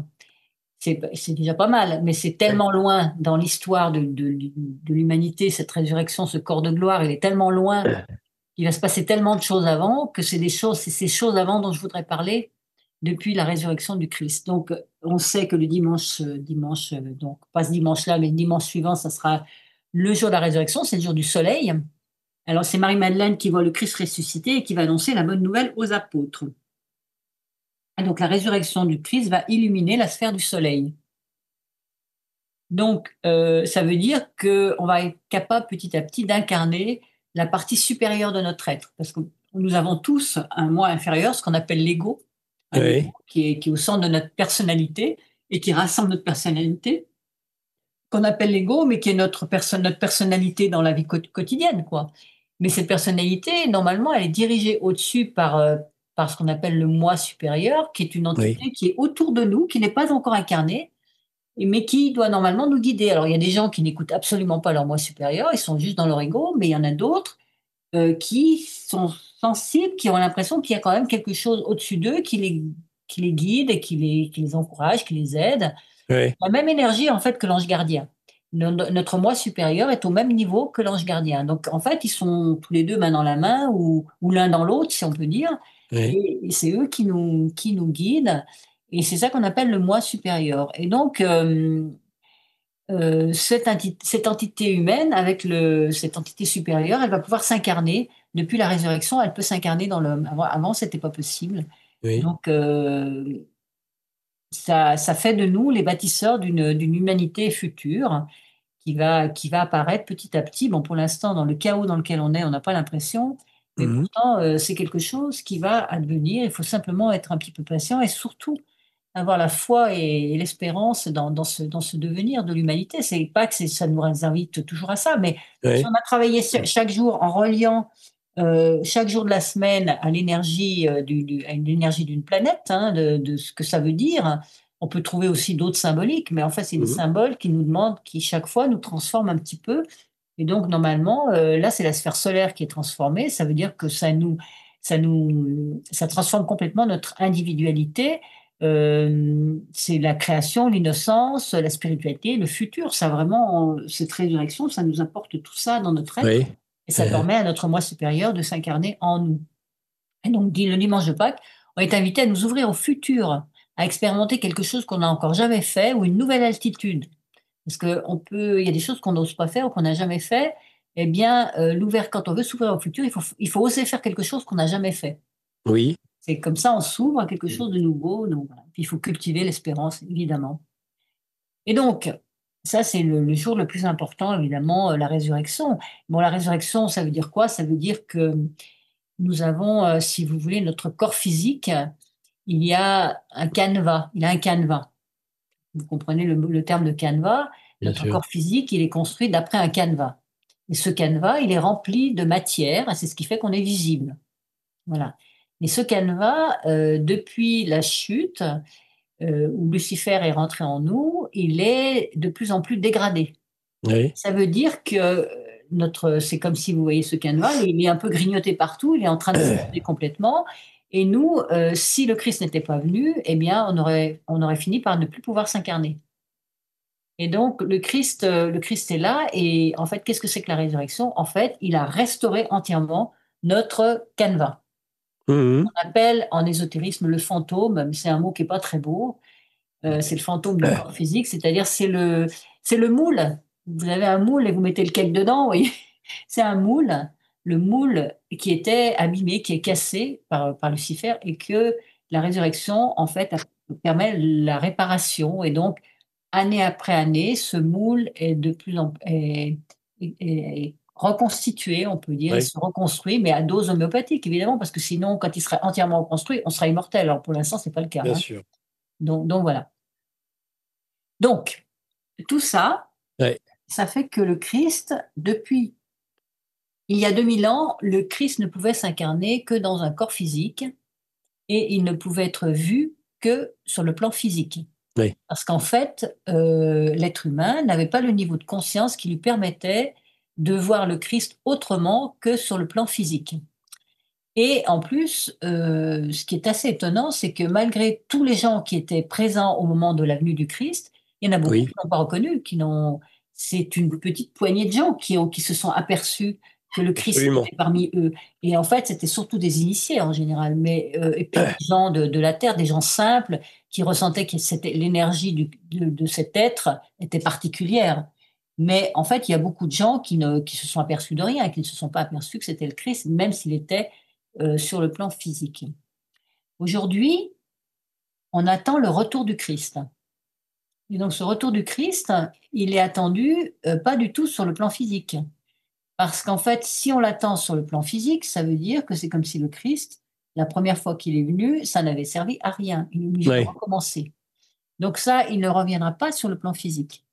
c'est déjà pas mal, mais c'est tellement loin dans l'histoire de l'humanité, cette résurrection, ce corps de gloire, il est tellement loin, il va se passer tellement de choses avant que c'est ces choses avant dont je voudrais parler depuis la résurrection du Christ. Donc, on sait que le dimanche, donc pas ce dimanche-là, mais le dimanche suivant, ça sera le jour de la résurrection, c'est le jour du soleil. Alors, c'est Marie-Madeleine qui voit le Christ ressuscité et qui va annoncer la bonne nouvelle aux apôtres. Et donc, la résurrection du Christ va illuminer la sphère du soleil. Donc, ça veut dire qu'on va être capable petit à petit d'incarner la partie supérieure de notre être. Parce que nous avons tous un moi inférieur, ce qu'on appelle l'ego, un ego Oui. qui est au centre de notre personnalité et qui rassemble notre personnalité, qu'on appelle l'ego, mais qui est notre personnalité dans la vie quotidienne, quoi. Mais cette personnalité, normalement, elle est dirigée au-dessus par ce qu'on appelle le moi supérieur, qui est une Oui. entité qui est autour de nous, qui n'est pas encore incarnée, mais qui doit normalement nous guider. Alors, il y a des gens qui n'écoutent absolument pas leur moi supérieur, ils sont juste dans leur ego, mais il y en a d'autres qui sont sensibles, qui ont l'impression qu'il y a quand même quelque chose au-dessus d'eux qui les guide et qui les encourage, qui les aide. Oui. La même énergie, en fait, que l'ange gardien. Notre moi supérieur est au même niveau que l'ange gardien. Donc, en fait, ils sont tous les deux main dans la main ou l'un dans l'autre, si on peut dire. Oui. Et c'est eux qui nous guident. Et c'est ça qu'on appelle le moi supérieur. Et donc, cette entité humaine, avec cette entité supérieure, elle va pouvoir s'incarner. Depuis la résurrection, elle peut s'incarner dans l'homme. Avant, c'était pas possible. Oui. Donc, ça fait de nous les bâtisseurs d'une humanité future qui va apparaître petit à petit. Bon, pour l'instant, dans le chaos dans lequel on est, on n'a pas l'impression, mais Mhm. pourtant, c'est quelque chose qui va advenir. Il faut simplement être un petit peu patient et surtout avoir la foi et l'espérance dans ce devenir de l'humanité. C'est pas que ça nous invite toujours à ça, mais si Ouais. on a travaillé chaque jour en reliant chaque jour de la semaine à l'énergie à l'énergie d'une planète, hein, de ce que ça veut dire. On peut trouver aussi d'autres symboliques, mais en fait, c'est des Mhm. symboles qui nous demandent, qui chaque fois nous transforment un petit peu. Et donc, normalement, là, c'est la sphère solaire qui est transformée. Ça veut dire que ça transforme complètement notre individualité. C'est la création, l'innocence, la spiritualité, le futur. Ça vraiment, cette résurrection, ça nous apporte tout ça dans notre être. Oui. Et ça permet à notre moi supérieur de s'incarner en nous. Et donc, le dimanche de Pâques, on est invité à nous ouvrir au futur, à expérimenter quelque chose qu'on n'a encore jamais fait ou une nouvelle altitude. Parce il y a des choses qu'on n'ose pas faire ou qu'on n'a jamais fait. Eh bien, quand on veut s'ouvrir au futur, il faut oser faire quelque chose qu'on n'a jamais fait. Oui. C'est comme ça, on s'ouvre à quelque chose de nouveau. Donc, voilà. Puis il faut cultiver l'espérance, évidemment. Et donc, ça, c'est le jour le plus important, évidemment, la résurrection. Bon, la résurrection, ça veut dire quoi? Ça veut dire que nous avons, si vous voulez, notre corps physique, il y a un canevas. Il a un canevas. Vous comprenez le terme de canevas? Bien Notre sûr. corps physique, il est construit d'après un canevas. Et ce canevas, il est rempli de matière, et c'est ce qui fait qu'on est visible. Voilà. Mais ce canevas, depuis la chute, où Lucifer est rentré en nous, il est de plus en plus dégradé. Oui. Ça veut dire que c'est comme si vous voyez ce canevas, il est un peu grignoté partout, il est en train de s'effondrer complètement. Et nous, si le Christ n'était pas venu, eh bien, on aurait fini par ne plus pouvoir s'incarner. Et donc, le Christ est là. Et en fait, qu'est-ce que c'est que la résurrection? En fait, il a restauré entièrement notre canevas. Mhm. On appelle en ésotérisme le fantôme, mais c'est un mot qui est pas très beau. C'est le fantôme du corps physique, c'est-à-dire c'est le moule. Vous avez un moule et vous mettez le cake dedans, vous voyez. C'est un moule, le moule qui était abîmé, qui est cassé par Lucifer et que la résurrection, en fait, permet la réparation. Et donc, année après année, ce moule est de plus en est reconstitué, on peut dire, il Oui. se reconstruit, mais à dose homéopathique, évidemment, parce que sinon, quand il serait entièrement reconstruit, on serait immortel. Alors, pour l'instant, c'est pas le cas, Bien hein. sûr. Donc voilà. Donc, tout ça, Ouais. ça fait que le Christ, depuis il y a 2000 ans, le Christ ne pouvait s'incarner que dans un corps physique et il ne pouvait être vu que sur le plan physique. Oui. Parce qu'en fait, l'être humain n'avait pas le niveau de conscience qui lui permettait de voir le Christ autrement que sur le plan physique. Et en plus, ce qui est assez étonnant, c'est que malgré tous les gens qui étaient présents au moment de la venue du Christ, il y en a beaucoup Oui. qui n'ont pas reconnu, c'est une petite poignée de gens qui se sont aperçus que le Christ Absolument. était parmi eux. Et en fait, c'était surtout des initiés en général, et puis des gens de la terre, des gens simples qui ressentaient que l'énergie de cet être était particulière. Mais en fait, il y a beaucoup de gens qui se sont aperçus de rien, qui ne se sont pas aperçus que c'était le Christ, même s'il était sur le plan physique. Aujourd'hui, on attend le retour du Christ. Et donc ce retour du Christ, il est attendu pas du tout sur le plan physique. Parce qu'en fait, si on l'attend sur le plan physique, ça veut dire que c'est comme si le Christ, la première fois qu'il est venu, ça n'avait servi à rien. Il est obligé de Oui. recommencer. Donc ça, il ne reviendra pas sur le plan physique.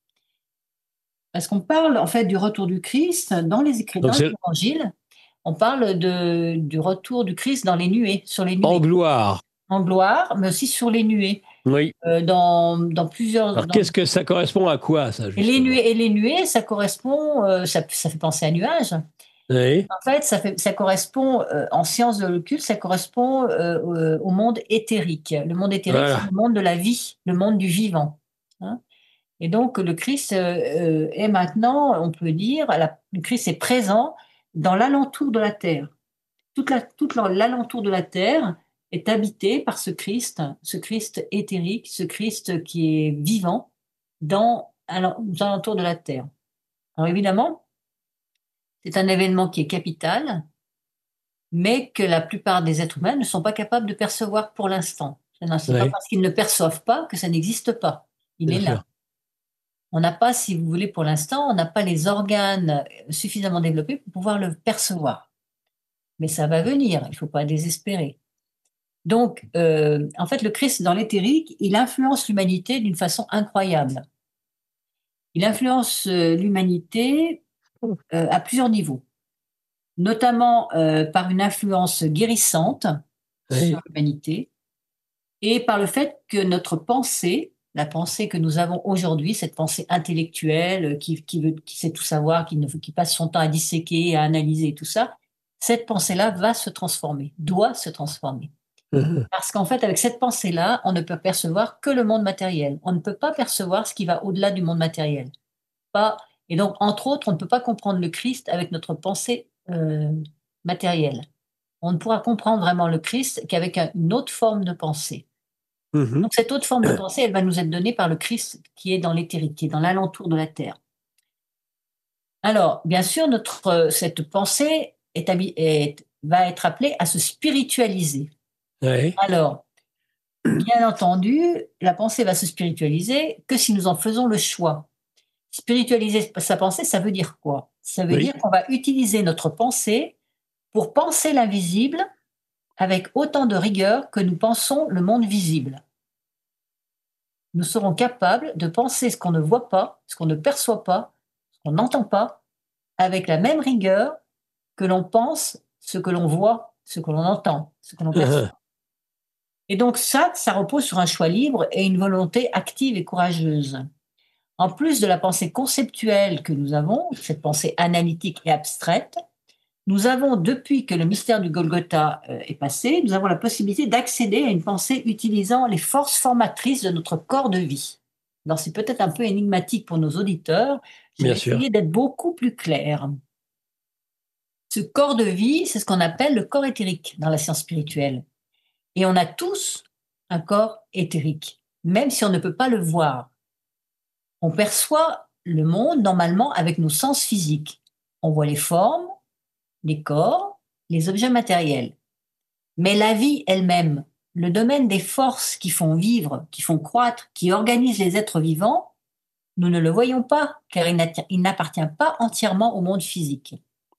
Parce qu'on parle en fait du retour du Christ dans les Donc c'est évangiles. On parle du retour du Christ dans les nuées, sur les en nuées. gloire. En gloire, mais aussi sur les nuées. Oui. Dans plusieurs. Alors qu'est-ce que ça correspond à quoi, ça, justement? Et les nuées, ça correspond, ça fait penser à nuages. Oui. En fait, ça correspond, en sciences de l'occulte, ça correspond au monde éthérique. Le monde éthérique, c'est Voilà. le monde de la vie, le monde du vivant, hein. Et donc, le Christ est maintenant, on peut dire, le Christ est présent dans l'alentour de la terre. Toute l'alentour de la terre est habité par ce Christ éthérique, ce Christ qui est vivant aux alentours de la terre. Alors évidemment, c'est un événement qui est capital, mais que la plupart des êtres humains ne sont pas capables de percevoir pour l'instant. C'est pas Ouais, parce qu'ils ne le perçoivent pas que ça n'existe pas. Il bien est là. sûr. On n'a pas, si vous voulez, pour l'instant, on n'a pas les organes suffisamment développés pour pouvoir le percevoir. Mais ça va venir, il ne faut pas désespérer. Donc, en fait, le Christ, dans l'éthérique, il influence l'humanité d'une façon incroyable. Il influence l'humanité à plusieurs niveaux, notamment par une influence guérissante sur Oui. l'humanité et par le fait que notre pensée, la pensée que nous avons aujourd'hui, cette pensée intellectuelle qui sait tout savoir, qui passe son temps à disséquer, à analyser tout ça, cette pensée-là va se transformer, doit se transformer. Mhm. Parce qu'en fait, avec cette pensée-là, on ne peut percevoir que le monde matériel. On ne peut pas percevoir ce qui va au-delà du monde matériel. Pas... Et donc, entre autres, on ne peut pas comprendre le Christ avec notre pensée matérielle. On ne pourra comprendre vraiment le Christ qu'avec une autre forme de pensée. Mhm. Donc, cette autre forme de pensée, elle va nous être donnée par le Christ qui est dans l'éthérique, qui est dans l'alentour de la Terre. Alors, bien sûr, cette pensée va être appelée à se spiritualiser. Ouais. Alors, bien entendu, la pensée va se spiritualiser que si nous en faisons le choix. Spiritualiser sa pensée, ça veut dire quoi? Ça veut Oui. dire qu'on va utiliser notre pensée pour penser l'invisible avec autant de rigueur que nous pensons le monde visible. Nous serons capables de penser ce qu'on ne voit pas, ce qu'on ne perçoit pas, ce qu'on n'entend pas, avec la même rigueur que l'on pense ce que l'on voit, ce que l'on entend, ce que l'on Mhm. perçoit. Et donc ça repose sur un choix libre et une volonté active et courageuse. En plus de la pensée conceptuelle que nous avons, cette pensée analytique et abstraite, nous avons, depuis que le mystère du Golgotha est passé, nous avons la possibilité d'accéder à une pensée utilisant les forces formatrices de notre corps de vie. Alors c'est peut-être un peu énigmatique pour nos auditeurs, je Bien vais sûr. essayer d'être beaucoup plus claire. Ce corps de vie, c'est ce qu'on appelle le corps éthérique dans la science spirituelle. Et on a tous un corps éthérique, même si on ne peut pas le voir. On perçoit le monde normalement avec nos sens physiques. On voit les formes, les corps, les objets matériels. Mais la vie elle-même, le domaine des forces qui font vivre, qui font croître, qui organisent les êtres vivants, nous ne le voyons pas, car il n'appartient pas entièrement au monde physique.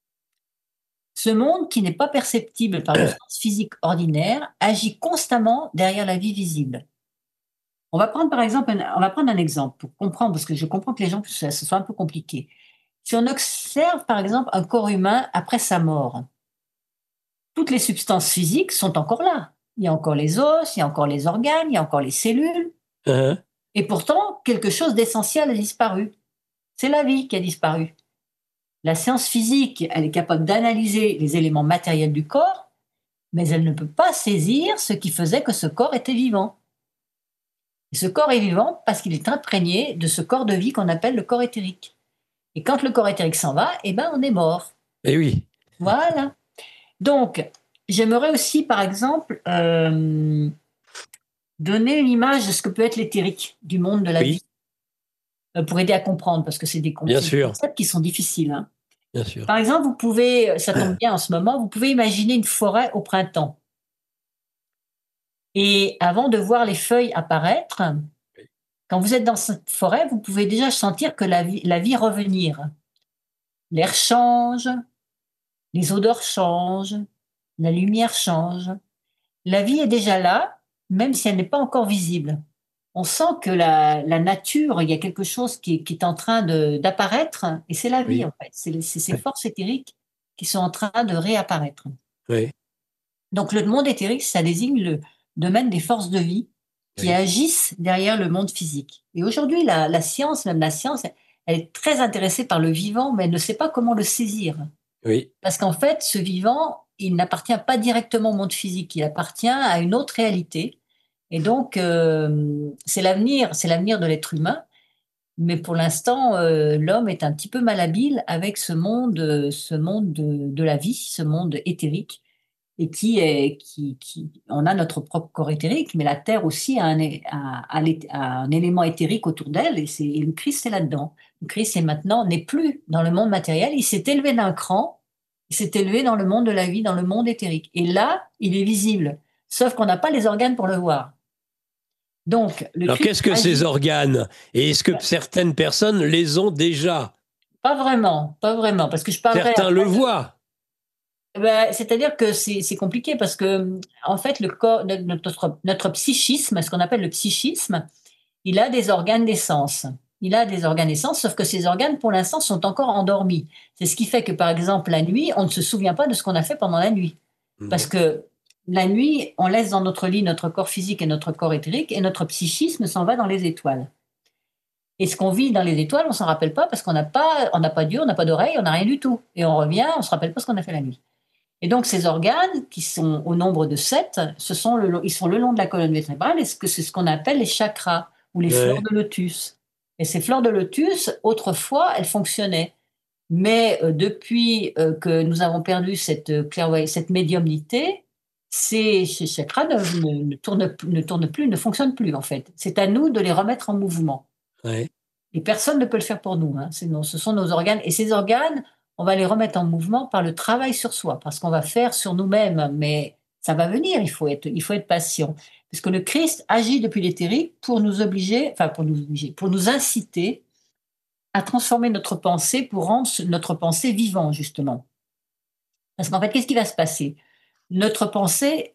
Ce monde, qui n'est pas perceptible par le sens physique ordinaire, agit constamment derrière la vie visible. On va prendre par exemple, on va prendre un exemple pour comprendre, parce que je comprends que les gens, ce soit un peu compliqué. Si on observe par exemple un corps humain après sa mort, toutes les substances physiques sont encore là. Il y a encore les os, il y a encore les organes, il y a encore les cellules. Mhm. Et pourtant, quelque chose d'essentiel a disparu. C'est la vie qui a disparu. La science physique, elle est capable d'analyser les éléments matériels du corps, mais elle ne peut pas saisir ce qui faisait que ce corps était vivant. Et ce corps est vivant parce qu'il est imprégné de ce corps de vie qu'on appelle le corps éthérique. Et quand le corps éthérique s'en va, eh ben on est mort. Eh oui. Voilà. Donc, j'aimerais aussi, par exemple, donner une image de ce que peut être l'éthérique, du monde de la Oui. vie, pour aider à comprendre, parce que c'est des Bien sûr. concepts qui sont difficiles, hein. Bien sûr. Par exemple, vous pouvez, ça tombe bien en ce moment, vous pouvez imaginer une forêt au printemps. Et avant de voir les feuilles apparaître, quand vous êtes dans cette forêt, vous pouvez déjà sentir que la vie revenir. L'air change, les odeurs changent, la lumière change. La vie est déjà là, même si elle n'est pas encore visible. On sent que la nature, il y a quelque chose qui est en train d'apparaître, et c'est la vie Oui. en fait. C'est ces Ouais. forces éthériques qui sont en train de réapparaître. Oui. Donc le monde éthérique, ça désigne le domaine des forces de vie qui Oui. agissent derrière le monde physique. Et aujourd'hui, la science, même la science, elle est très intéressée par le vivant, mais elle ne sait pas comment le saisir. Oui. Parce qu'en fait, ce vivant, il n'appartient pas directement au monde physique, il appartient à une autre réalité. Et donc, c'est l'avenir de l'être humain. Mais pour l'instant, l'homme est un petit peu malhabile avec ce monde de la vie, ce monde éthérique, et on a notre propre corps éthérique, mais la Terre aussi a un élément éthérique autour d'elle, et le Christ est là-dedans. Le Christ n'est plus dans le monde matériel, il s'est élevé d'un cran, il s'est élevé dans le monde de la vie, dans le monde éthérique. Et là, il est visible, sauf qu'on n'a pas les organes pour le voir. Donc, Alors, qu'est-ce que ces organes? Et est-ce que certaines personnes les ont déjà? Pas vraiment, parce que je parlerai... Certains le voient. C'est-à-dire que c'est compliqué parce que, en fait, le corps, notre psychisme, ce qu'on appelle le psychisme, il a des organes d'essence. Il a des organes d'essence, sauf que ces organes, pour l'instant, sont encore endormis. C'est ce qui fait que, par exemple, la nuit, on ne se souvient pas de ce qu'on a fait pendant la nuit. Parce que la nuit, on laisse dans notre lit notre corps physique et notre corps éthérique, et notre psychisme s'en va dans les étoiles. Et ce qu'on vit dans les étoiles, on s'en rappelle pas parce qu'on n'a pas d'yeux, on n'a pas d'oreilles, on n'a rien du tout. Et on revient, on se rappelle pas ce qu'on a fait la nuit. Et donc, ces organes, qui sont au nombre de 7, ils sont le long de la colonne vertébrale, et c'est ce qu'on appelle les chakras, ou les fleurs de lotus. Et ces fleurs de lotus, autrefois, elles fonctionnaient. Mais depuis que nous avons perdu cette médiumnité, ces chakras ne tournent plus, ne fonctionnent plus, en fait. C'est à nous de les remettre en mouvement. Ouais. Et personne ne peut le faire pour nous. Ce sont nos organes. Et ces organes, on va les remettre en mouvement par le travail sur soi, parce qu'on va faire sur nous-mêmes. Mais ça va venir, il faut être patient. Parce que le Christ agit depuis l'éthérique pour nous inciter à transformer notre pensée pour rendre notre pensée vivante, justement. Parce qu'en fait, qu'est-ce qui va se passer? Notre pensée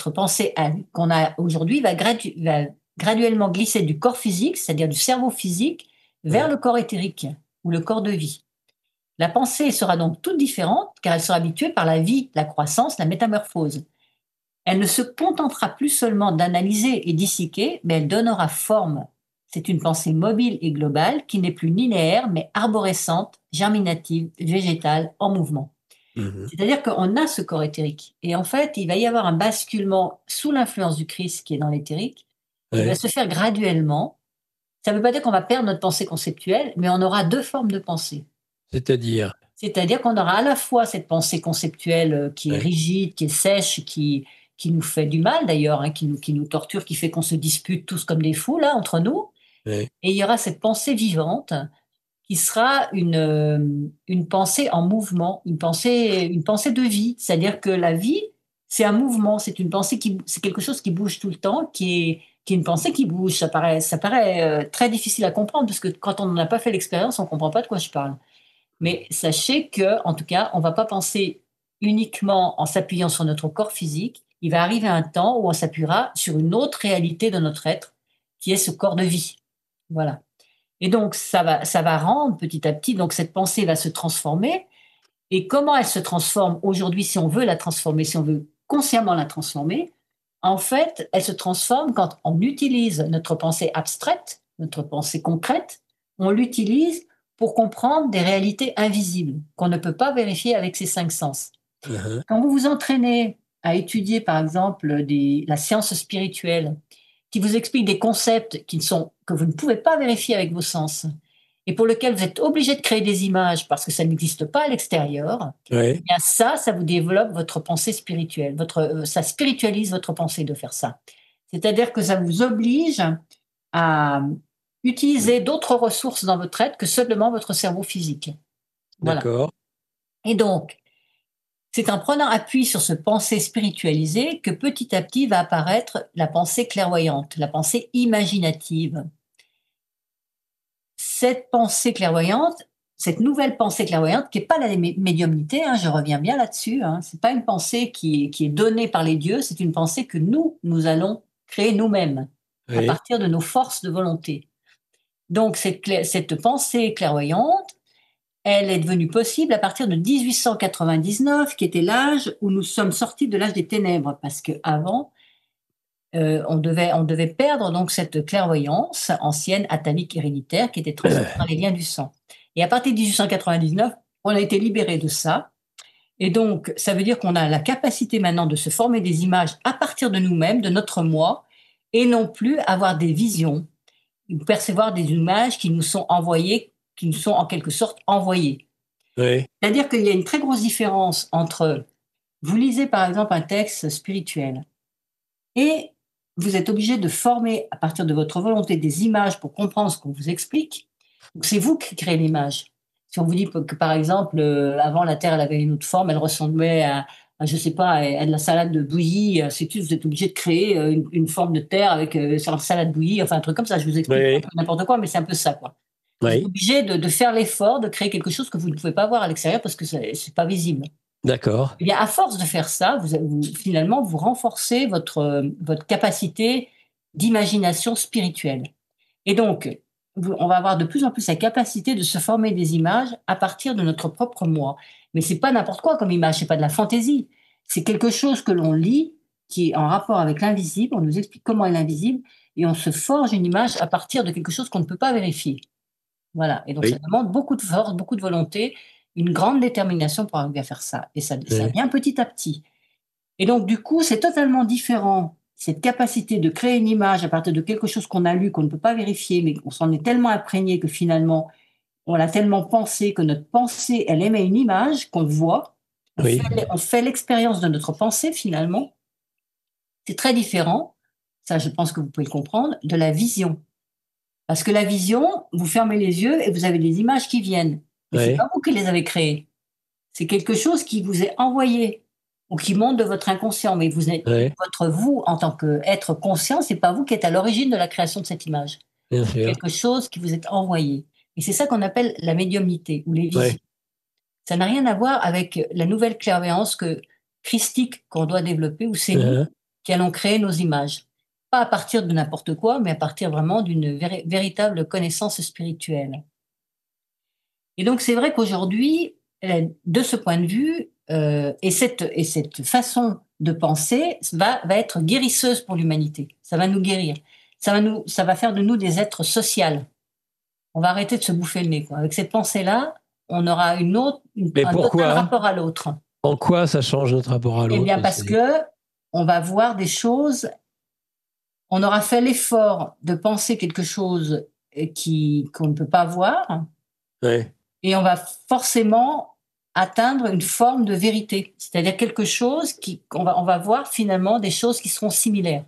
qu'on a aujourd'hui va graduellement glisser du corps physique, c'est-à-dire du cerveau physique, vers le corps éthérique ou le corps de vie. La pensée sera donc toute différente car elle sera habituée par la vie, la croissance, la métamorphose. Elle ne se contentera plus seulement d'analyser et disséquer, mais elle donnera forme. C'est une pensée mobile et globale qui n'est plus linéaire, mais arborescente, germinative, végétale, en mouvement. C'est-à-dire qu'on a ce corps éthérique. Et en fait, il va y avoir un basculement sous l'influence du Christ qui est dans l'éthérique. Il va se faire graduellement. Ça ne veut pas dire qu'on va perdre notre pensée conceptuelle, mais on aura 2 formes de pensée. C'est-à-dire qu'on aura à la fois cette pensée conceptuelle qui est rigide, qui est sèche, qui nous fait du mal d'ailleurs, qui nous torture, qui fait qu'on se dispute tous comme des fous là entre nous. Et il y aura cette pensée vivante qui sera une pensée en mouvement, une pensée de vie. C'est-à-dire que la vie, c'est un mouvement, c'est quelque chose qui bouge tout le temps, qui est une pensée qui bouge. Ça paraît très difficile à comprendre parce que quand on n'en a pas fait l'expérience, on ne comprend pas de quoi je parle. Mais sachez que, en tout cas, on ne va pas penser uniquement en s'appuyant sur notre corps physique. Il va arriver un temps où on s'appuiera sur une autre réalité de notre être, qui est ce corps de vie. Voilà. Et donc, ça va rendre petit à petit, donc cette pensée va se transformer. Et comment elle se transforme aujourd'hui, si on veut la transformer, si on veut consciemment la transformer, en fait, elle se transforme quand on utilise notre pensée abstraite, notre pensée concrète, on l'utilise pour comprendre des réalités invisibles qu'on ne peut pas vérifier avec ses 5 sens. Quand vous vous entraînez à étudier, par exemple, la science spirituelle, qui vous explique des concepts que vous ne pouvez pas vérifier avec vos sens, et pour lequel vous êtes obligé de créer des images parce que ça n'existe pas à l'extérieur, eh bien ça vous développe votre pensée spirituelle. Ça spiritualise votre pensée de faire ça. C'est-à-dire que ça vous oblige à utiliser d'autres ressources dans votre être que seulement votre cerveau physique. Voilà. D'accord. Et donc, c'est en prenant appui sur ce pensée spiritualisé que petit à petit va apparaître la pensée clairvoyante, la pensée imaginative. Cette pensée clairvoyante, cette nouvelle pensée clairvoyante, qui n'est pas la médiumnité, je reviens bien là-dessus, ce n'est pas une pensée qui est donnée par les dieux, c'est une pensée que nous allons créer nous-mêmes, à partir de nos forces de volonté. Donc cette pensée clairvoyante, elle est devenue possible à partir de 1899, qui était l'âge où nous sommes sortis de l'âge des ténèbres, parce qu'avant, on devait perdre donc cette clairvoyance ancienne, atavique, héréditaire, qui était transmise dans les liens du sang. Et à partir de 1899, on a été libéré de ça. Et donc, ça veut dire qu'on a la capacité maintenant de se former des images à partir de nous-mêmes, de notre moi, et non plus avoir des visions, ou percevoir des images qui nous sont envoyées, qui nous sont en quelque sorte envoyées. C'est-à-dire qu'il y a une très grosse différence entre, vous lisez par exemple un texte spirituel, et vous êtes obligé de former à partir de votre volonté des images pour comprendre ce qu'on vous explique. Donc c'est vous qui créez l'image. Si on vous dit que par exemple, avant la Terre elle avait une autre forme, elle ressemblait je ne sais pas, de la salade de bouillie, c'est tout, vous êtes obligé de créer une forme de terre avec sur la salade bouillie, enfin un truc comme ça. Je vous explique Oui, n'importe quoi, mais c'est un peu ça, quoi. Vous êtes oui, obligé de faire l'effort de créer quelque chose que vous ne pouvez pas voir à l'extérieur parce que c'est pas visible. d'accord. Eh bien, à force de faire ça, finalement, vous renforcez votre capacité d'imagination spirituelle. Et donc, on va avoir de plus en plus la capacité de se former des images à partir de notre propre moi. Mais c'est pas n'importe quoi comme image, c'est pas de la fantaisie. C'est quelque chose que l'on lit, qui est en rapport avec l'invisible. On nous explique comment est l'invisible et on se forge une image à partir de quelque chose qu'on ne peut pas vérifier. Voilà. Et donc, ça Oui, demande beaucoup de force, beaucoup de volonté, une grande détermination pour arriver à faire ça. Et ça oui, vient petit à petit. Et donc, du coup, c'est totalement différent. Cette capacité de créer une image à partir de quelque chose qu'on a lu, qu'on ne peut pas vérifier, mais on s'en est tellement imprégné que finalement, on l'a tellement pensé que notre pensée, elle émet une image qu'on voit. oui, On fait l'expérience de notre pensée finalement. C'est très différent, ça je pense que vous pouvez le comprendre, de la vision. Parce que la vision, vous fermez les yeux et vous avez des images qui viennent. Mais c'est oui, pas vous qui les avez créées. C'est quelque chose qui vous est envoyé ou qui monte de votre inconscient. Mais oui, votre vous en tant qu'être conscient, c'est pas vous qui êtes à l'origine de la création de cette image. bien C'est sûr. quelque chose qui vous est envoyé. Et c'est ça qu'on appelle la médiumnité ou les Oui, visions. Ça n'a rien à voir avec la nouvelle clairvoyance christique qu'on doit développer, où c'est nous uh-huh, qui allons créer nos images. Pas à partir de n'importe quoi, mais à partir vraiment d'une véritable connaissance spirituelle. Et donc, c'est vrai qu'aujourd'hui, de ce point de vue, et cette façon de penser va être guérisseuse pour l'humanité. Ça va nous guérir. Ça va faire de nous des êtres sociaux. On va arrêter de se bouffer le nez, quoi. Avec cette pensée-là, on aura mais un total pourquoi? rapport à l'autre. En quoi ça change notre rapport à Eh l'autre? bien, parce que on va voir des choses, on aura fait l'effort de penser quelque chose qu'on ne peut pas voir, Oui, et on va forcément atteindre une forme de vérité, c'est-à-dire quelque chose on va voir finalement des choses qui seront similaires.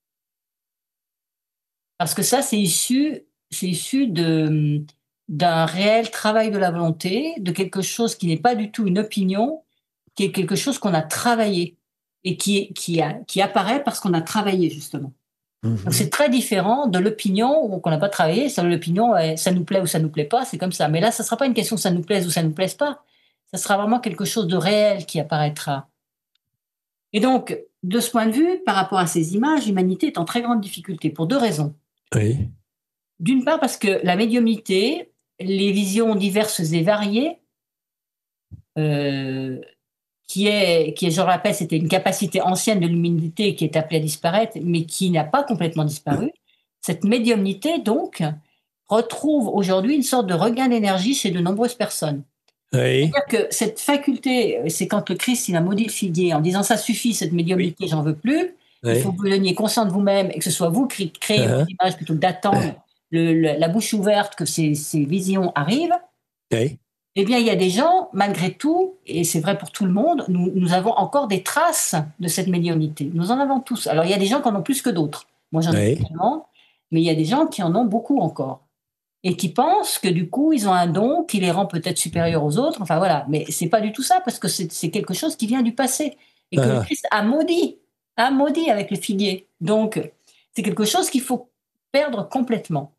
Parce que ça, c'est issu d'un réel travail de la volonté, de quelque chose qui n'est pas du tout une opinion, qui est quelque chose qu'on a travaillé et qui apparaît parce qu'on a travaillé justement. Donc c'est mhm, très différent de l'opinion ou qu'on n'a pas travaillé. Ça, l'opinion, ça nous plaît ou ça nous plaît pas, c'est comme ça. Mais là, ça sera pas une question que ça nous plaise ou ça nous plaise pas. Ça sera vraiment quelque chose de réel qui apparaîtra. Et donc, de ce point de vue, par rapport à ces images, l'humanité est en très grande difficulté pour deux raisons. oui, D'une part, parce que la médiumnité, les visions diverses et variées, euh, je le rappelle, c'était une capacité ancienne de l'humanité qui est appelée à disparaître, mais qui n'a pas complètement disparu. Cette médiumnité, donc, retrouve aujourd'hui une sorte de regain d'énergie chez de nombreuses personnes. oui, C'est-à-dire que cette faculté, c'est quand le Christ il a maudit le figuier en disant ça suffit, cette oui, médiumnité, j'en veux plus. Il faut oui, que vous deveniez conscient de vous-même et que ce soit vous qui créez vos uh-huh, images plutôt que d'attendre la bouche ouverte que ces visions arrivent. oui, Eh bien, il y a des gens, malgré tout, et c'est vrai pour tout le monde, nous avons encore des traces de cette médiumnité. Nous en avons tous. Alors, il y a des gens qui en ont plus que d'autres. Moi, j'en ai oui, tellement, mais il y a des gens qui en ont beaucoup encore. Et qui pensent que du coup, ils ont un don qui les rend peut-être supérieurs aux autres. Enfin, voilà. Mais c'est pas du tout ça, parce que c'est quelque chose qui vient du passé. Et que le uh-huh, Christ a maudit avec le figuier. Donc, c'est quelque chose qu'il faut perdre complètement.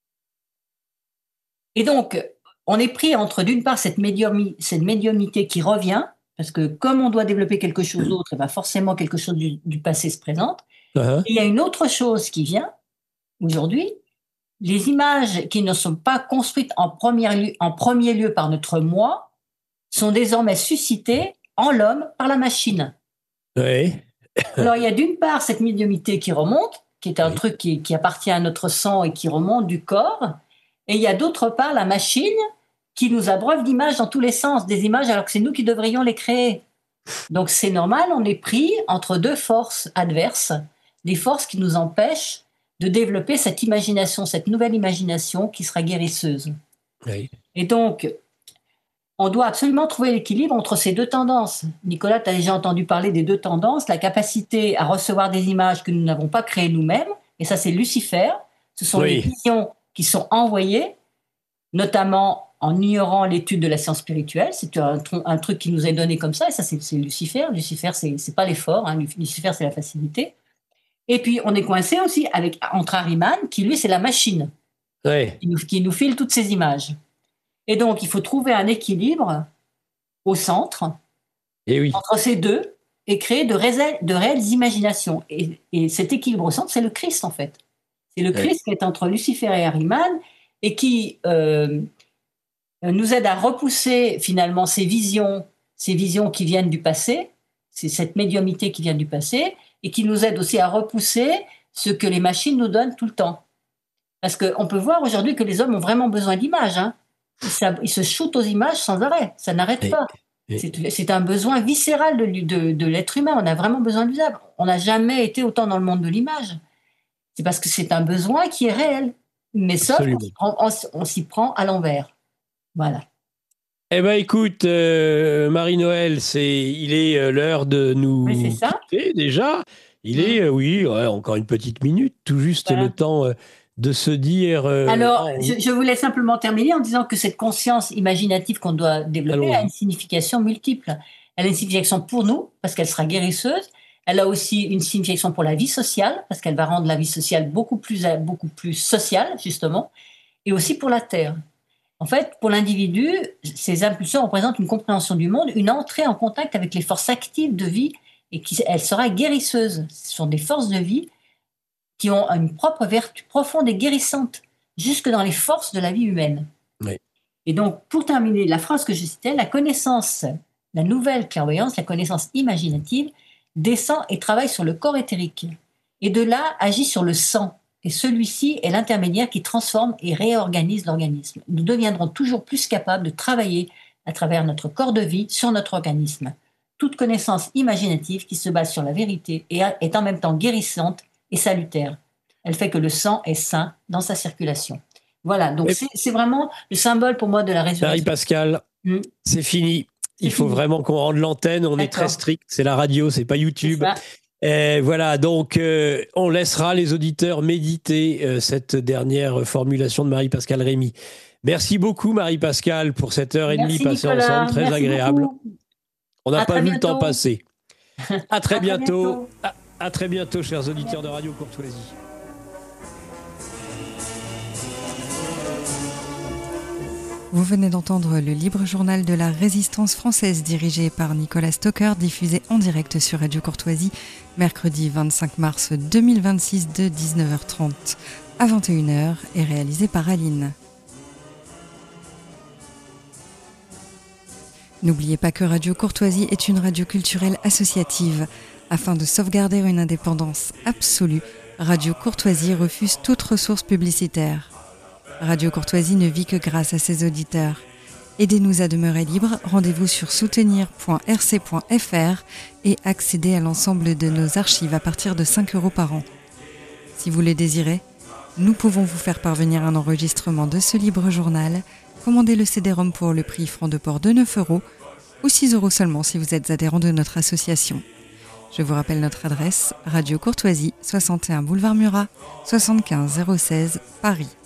Et donc, on est pris entre, d'une part, cette médiumnité qui revient, parce que comme on doit développer quelque chose d'autre, et ben forcément quelque chose du passé se présente. uh-huh, Et il y a une autre chose qui vient aujourd'hui, les images qui ne sont pas construites en premier lieu par notre moi sont désormais suscitées en l'homme par la machine. oui, Alors il y a d'une part cette médiumnité qui remonte, qui est un oui, truc qui appartient à notre sang et qui remonte du corps, et il y a d'autre part la machine qui nous abreuve d'images dans tous les sens, des images alors que c'est nous qui devrions les créer. Donc c'est normal, on est pris entre deux forces adverses, des forces qui nous empêchent de développer cette imagination, cette nouvelle imagination qui sera guérisseuse. oui, Et donc, on doit absolument trouver l'équilibre entre ces deux tendances. Nicolas, tu as déjà entendu parler des deux tendances, la capacité à recevoir des images que nous n'avons pas créées nous-mêmes, et ça c'est Lucifer, ce sont les oui, visions qui sont envoyées, notamment en ignorant l'étude de la science spirituelle. C'est un truc qui nous est donné comme ça, et ça, c'est Lucifer. Lucifer, c'est pas l'effort, hein. Lucifer, c'est la facilité. Et puis, on est coincé aussi entre Ahriman, qui, lui, c'est la machine, Ouais. qui nous file toutes ces images. Et donc, il faut trouver un équilibre au centre, Et oui. entre ces deux, et créer de réelles imaginations. Et cet équilibre au centre, c'est le Christ, en fait. C'est le Christ qui est entre Lucifer et Ahriman, et qui nous aide à repousser, finalement, ces visions qui viennent du passé, c'est cette médiumnité qui vient du passé, et qui nous aide aussi à repousser ce que les machines nous donnent tout le temps. Parce qu'on peut voir aujourd'hui que les hommes ont vraiment besoin d'images, hein. Ils se shootent aux images sans arrêt, ça n'arrête pas. C'est un besoin viscéral de l'être humain, on a vraiment besoin de ça. On n'a jamais été autant dans le monde de l'image. C'est parce que c'est un besoin qui est réel. Mais ça, on s'y prend à l'envers. Voilà. Eh bien, écoute, Marie-Noël, il est l'heure de nous quitter déjà. Il est, encore une petite minute, tout juste le temps de se dire... Alors, je voulais simplement terminer en disant que cette conscience imaginative qu'on doit développer a une signification multiple. Elle a une signification pour nous, parce qu'elle sera guérisseuse. Elle a aussi une signification pour la vie sociale, parce qu'elle va rendre la vie sociale beaucoup plus sociale, justement, et aussi pour la Terre. En fait, pour l'individu, ces impulsions représentent une compréhension du monde, une entrée en contact avec les forces actives de vie, et elle sera guérisseuse. Ce sont des forces de vie qui ont une propre vertu profonde et guérissante, jusque dans les forces de la vie humaine. Oui. Et donc, pour terminer la phrase que je citais, la connaissance, la nouvelle clairvoyance, la connaissance imaginative, descend et travaille sur le corps éthérique, et de là agit sur le sang. Et celui-ci est l'intermédiaire qui transforme et réorganise l'organisme. Nous deviendrons toujours plus capables de travailler à travers notre corps de vie sur notre organisme. Toute connaissance imaginative qui se base sur la vérité est en même temps guérissante et salutaire. Elle fait que le sang est sain dans sa circulation. Voilà, donc c'est vraiment le symbole pour moi de la résurrection. Marie-Pascale, c'est fini. Il faut vraiment qu'on rende l'antenne. On est très strict. C'est la radio, c'est pas YouTube. Voilà, donc on laissera les auditeurs méditer cette dernière formulation de Marie-Pascale Rémy. Merci beaucoup Marie-Pascale pour cette heure et demie passée ensemble, très agréable. Beaucoup. On n'a pas vu le temps passer. À très bientôt. À très bientôt, chers auditeurs de Radio Courtoisie. Vous venez d'entendre le libre journal de la résistance française dirigé par Nicolas Stocker, diffusé en direct sur Radio Courtoisie, mercredi 25 mars 2026 de 19h30 à 21h et réalisé par Aline. N'oubliez pas que Radio Courtoisie est une radio culturelle associative. Afin de sauvegarder une indépendance absolue, Radio Courtoisie refuse toute ressource publicitaire. Radio Courtoisie ne vit que grâce à ses auditeurs. Aidez-nous à demeurer libre, rendez-vous sur soutenir.rc.fr et accédez à l'ensemble de nos archives à partir de 5 € par an. Si vous le désirez, nous pouvons vous faire parvenir un enregistrement de ce libre journal. Commandez le CD-ROM pour le prix franc de port de 9 € ou 6 € seulement si vous êtes adhérent de notre association. Je vous rappelle notre adresse, Radio Courtoisie, 61 boulevard Murat, 75 016, Paris.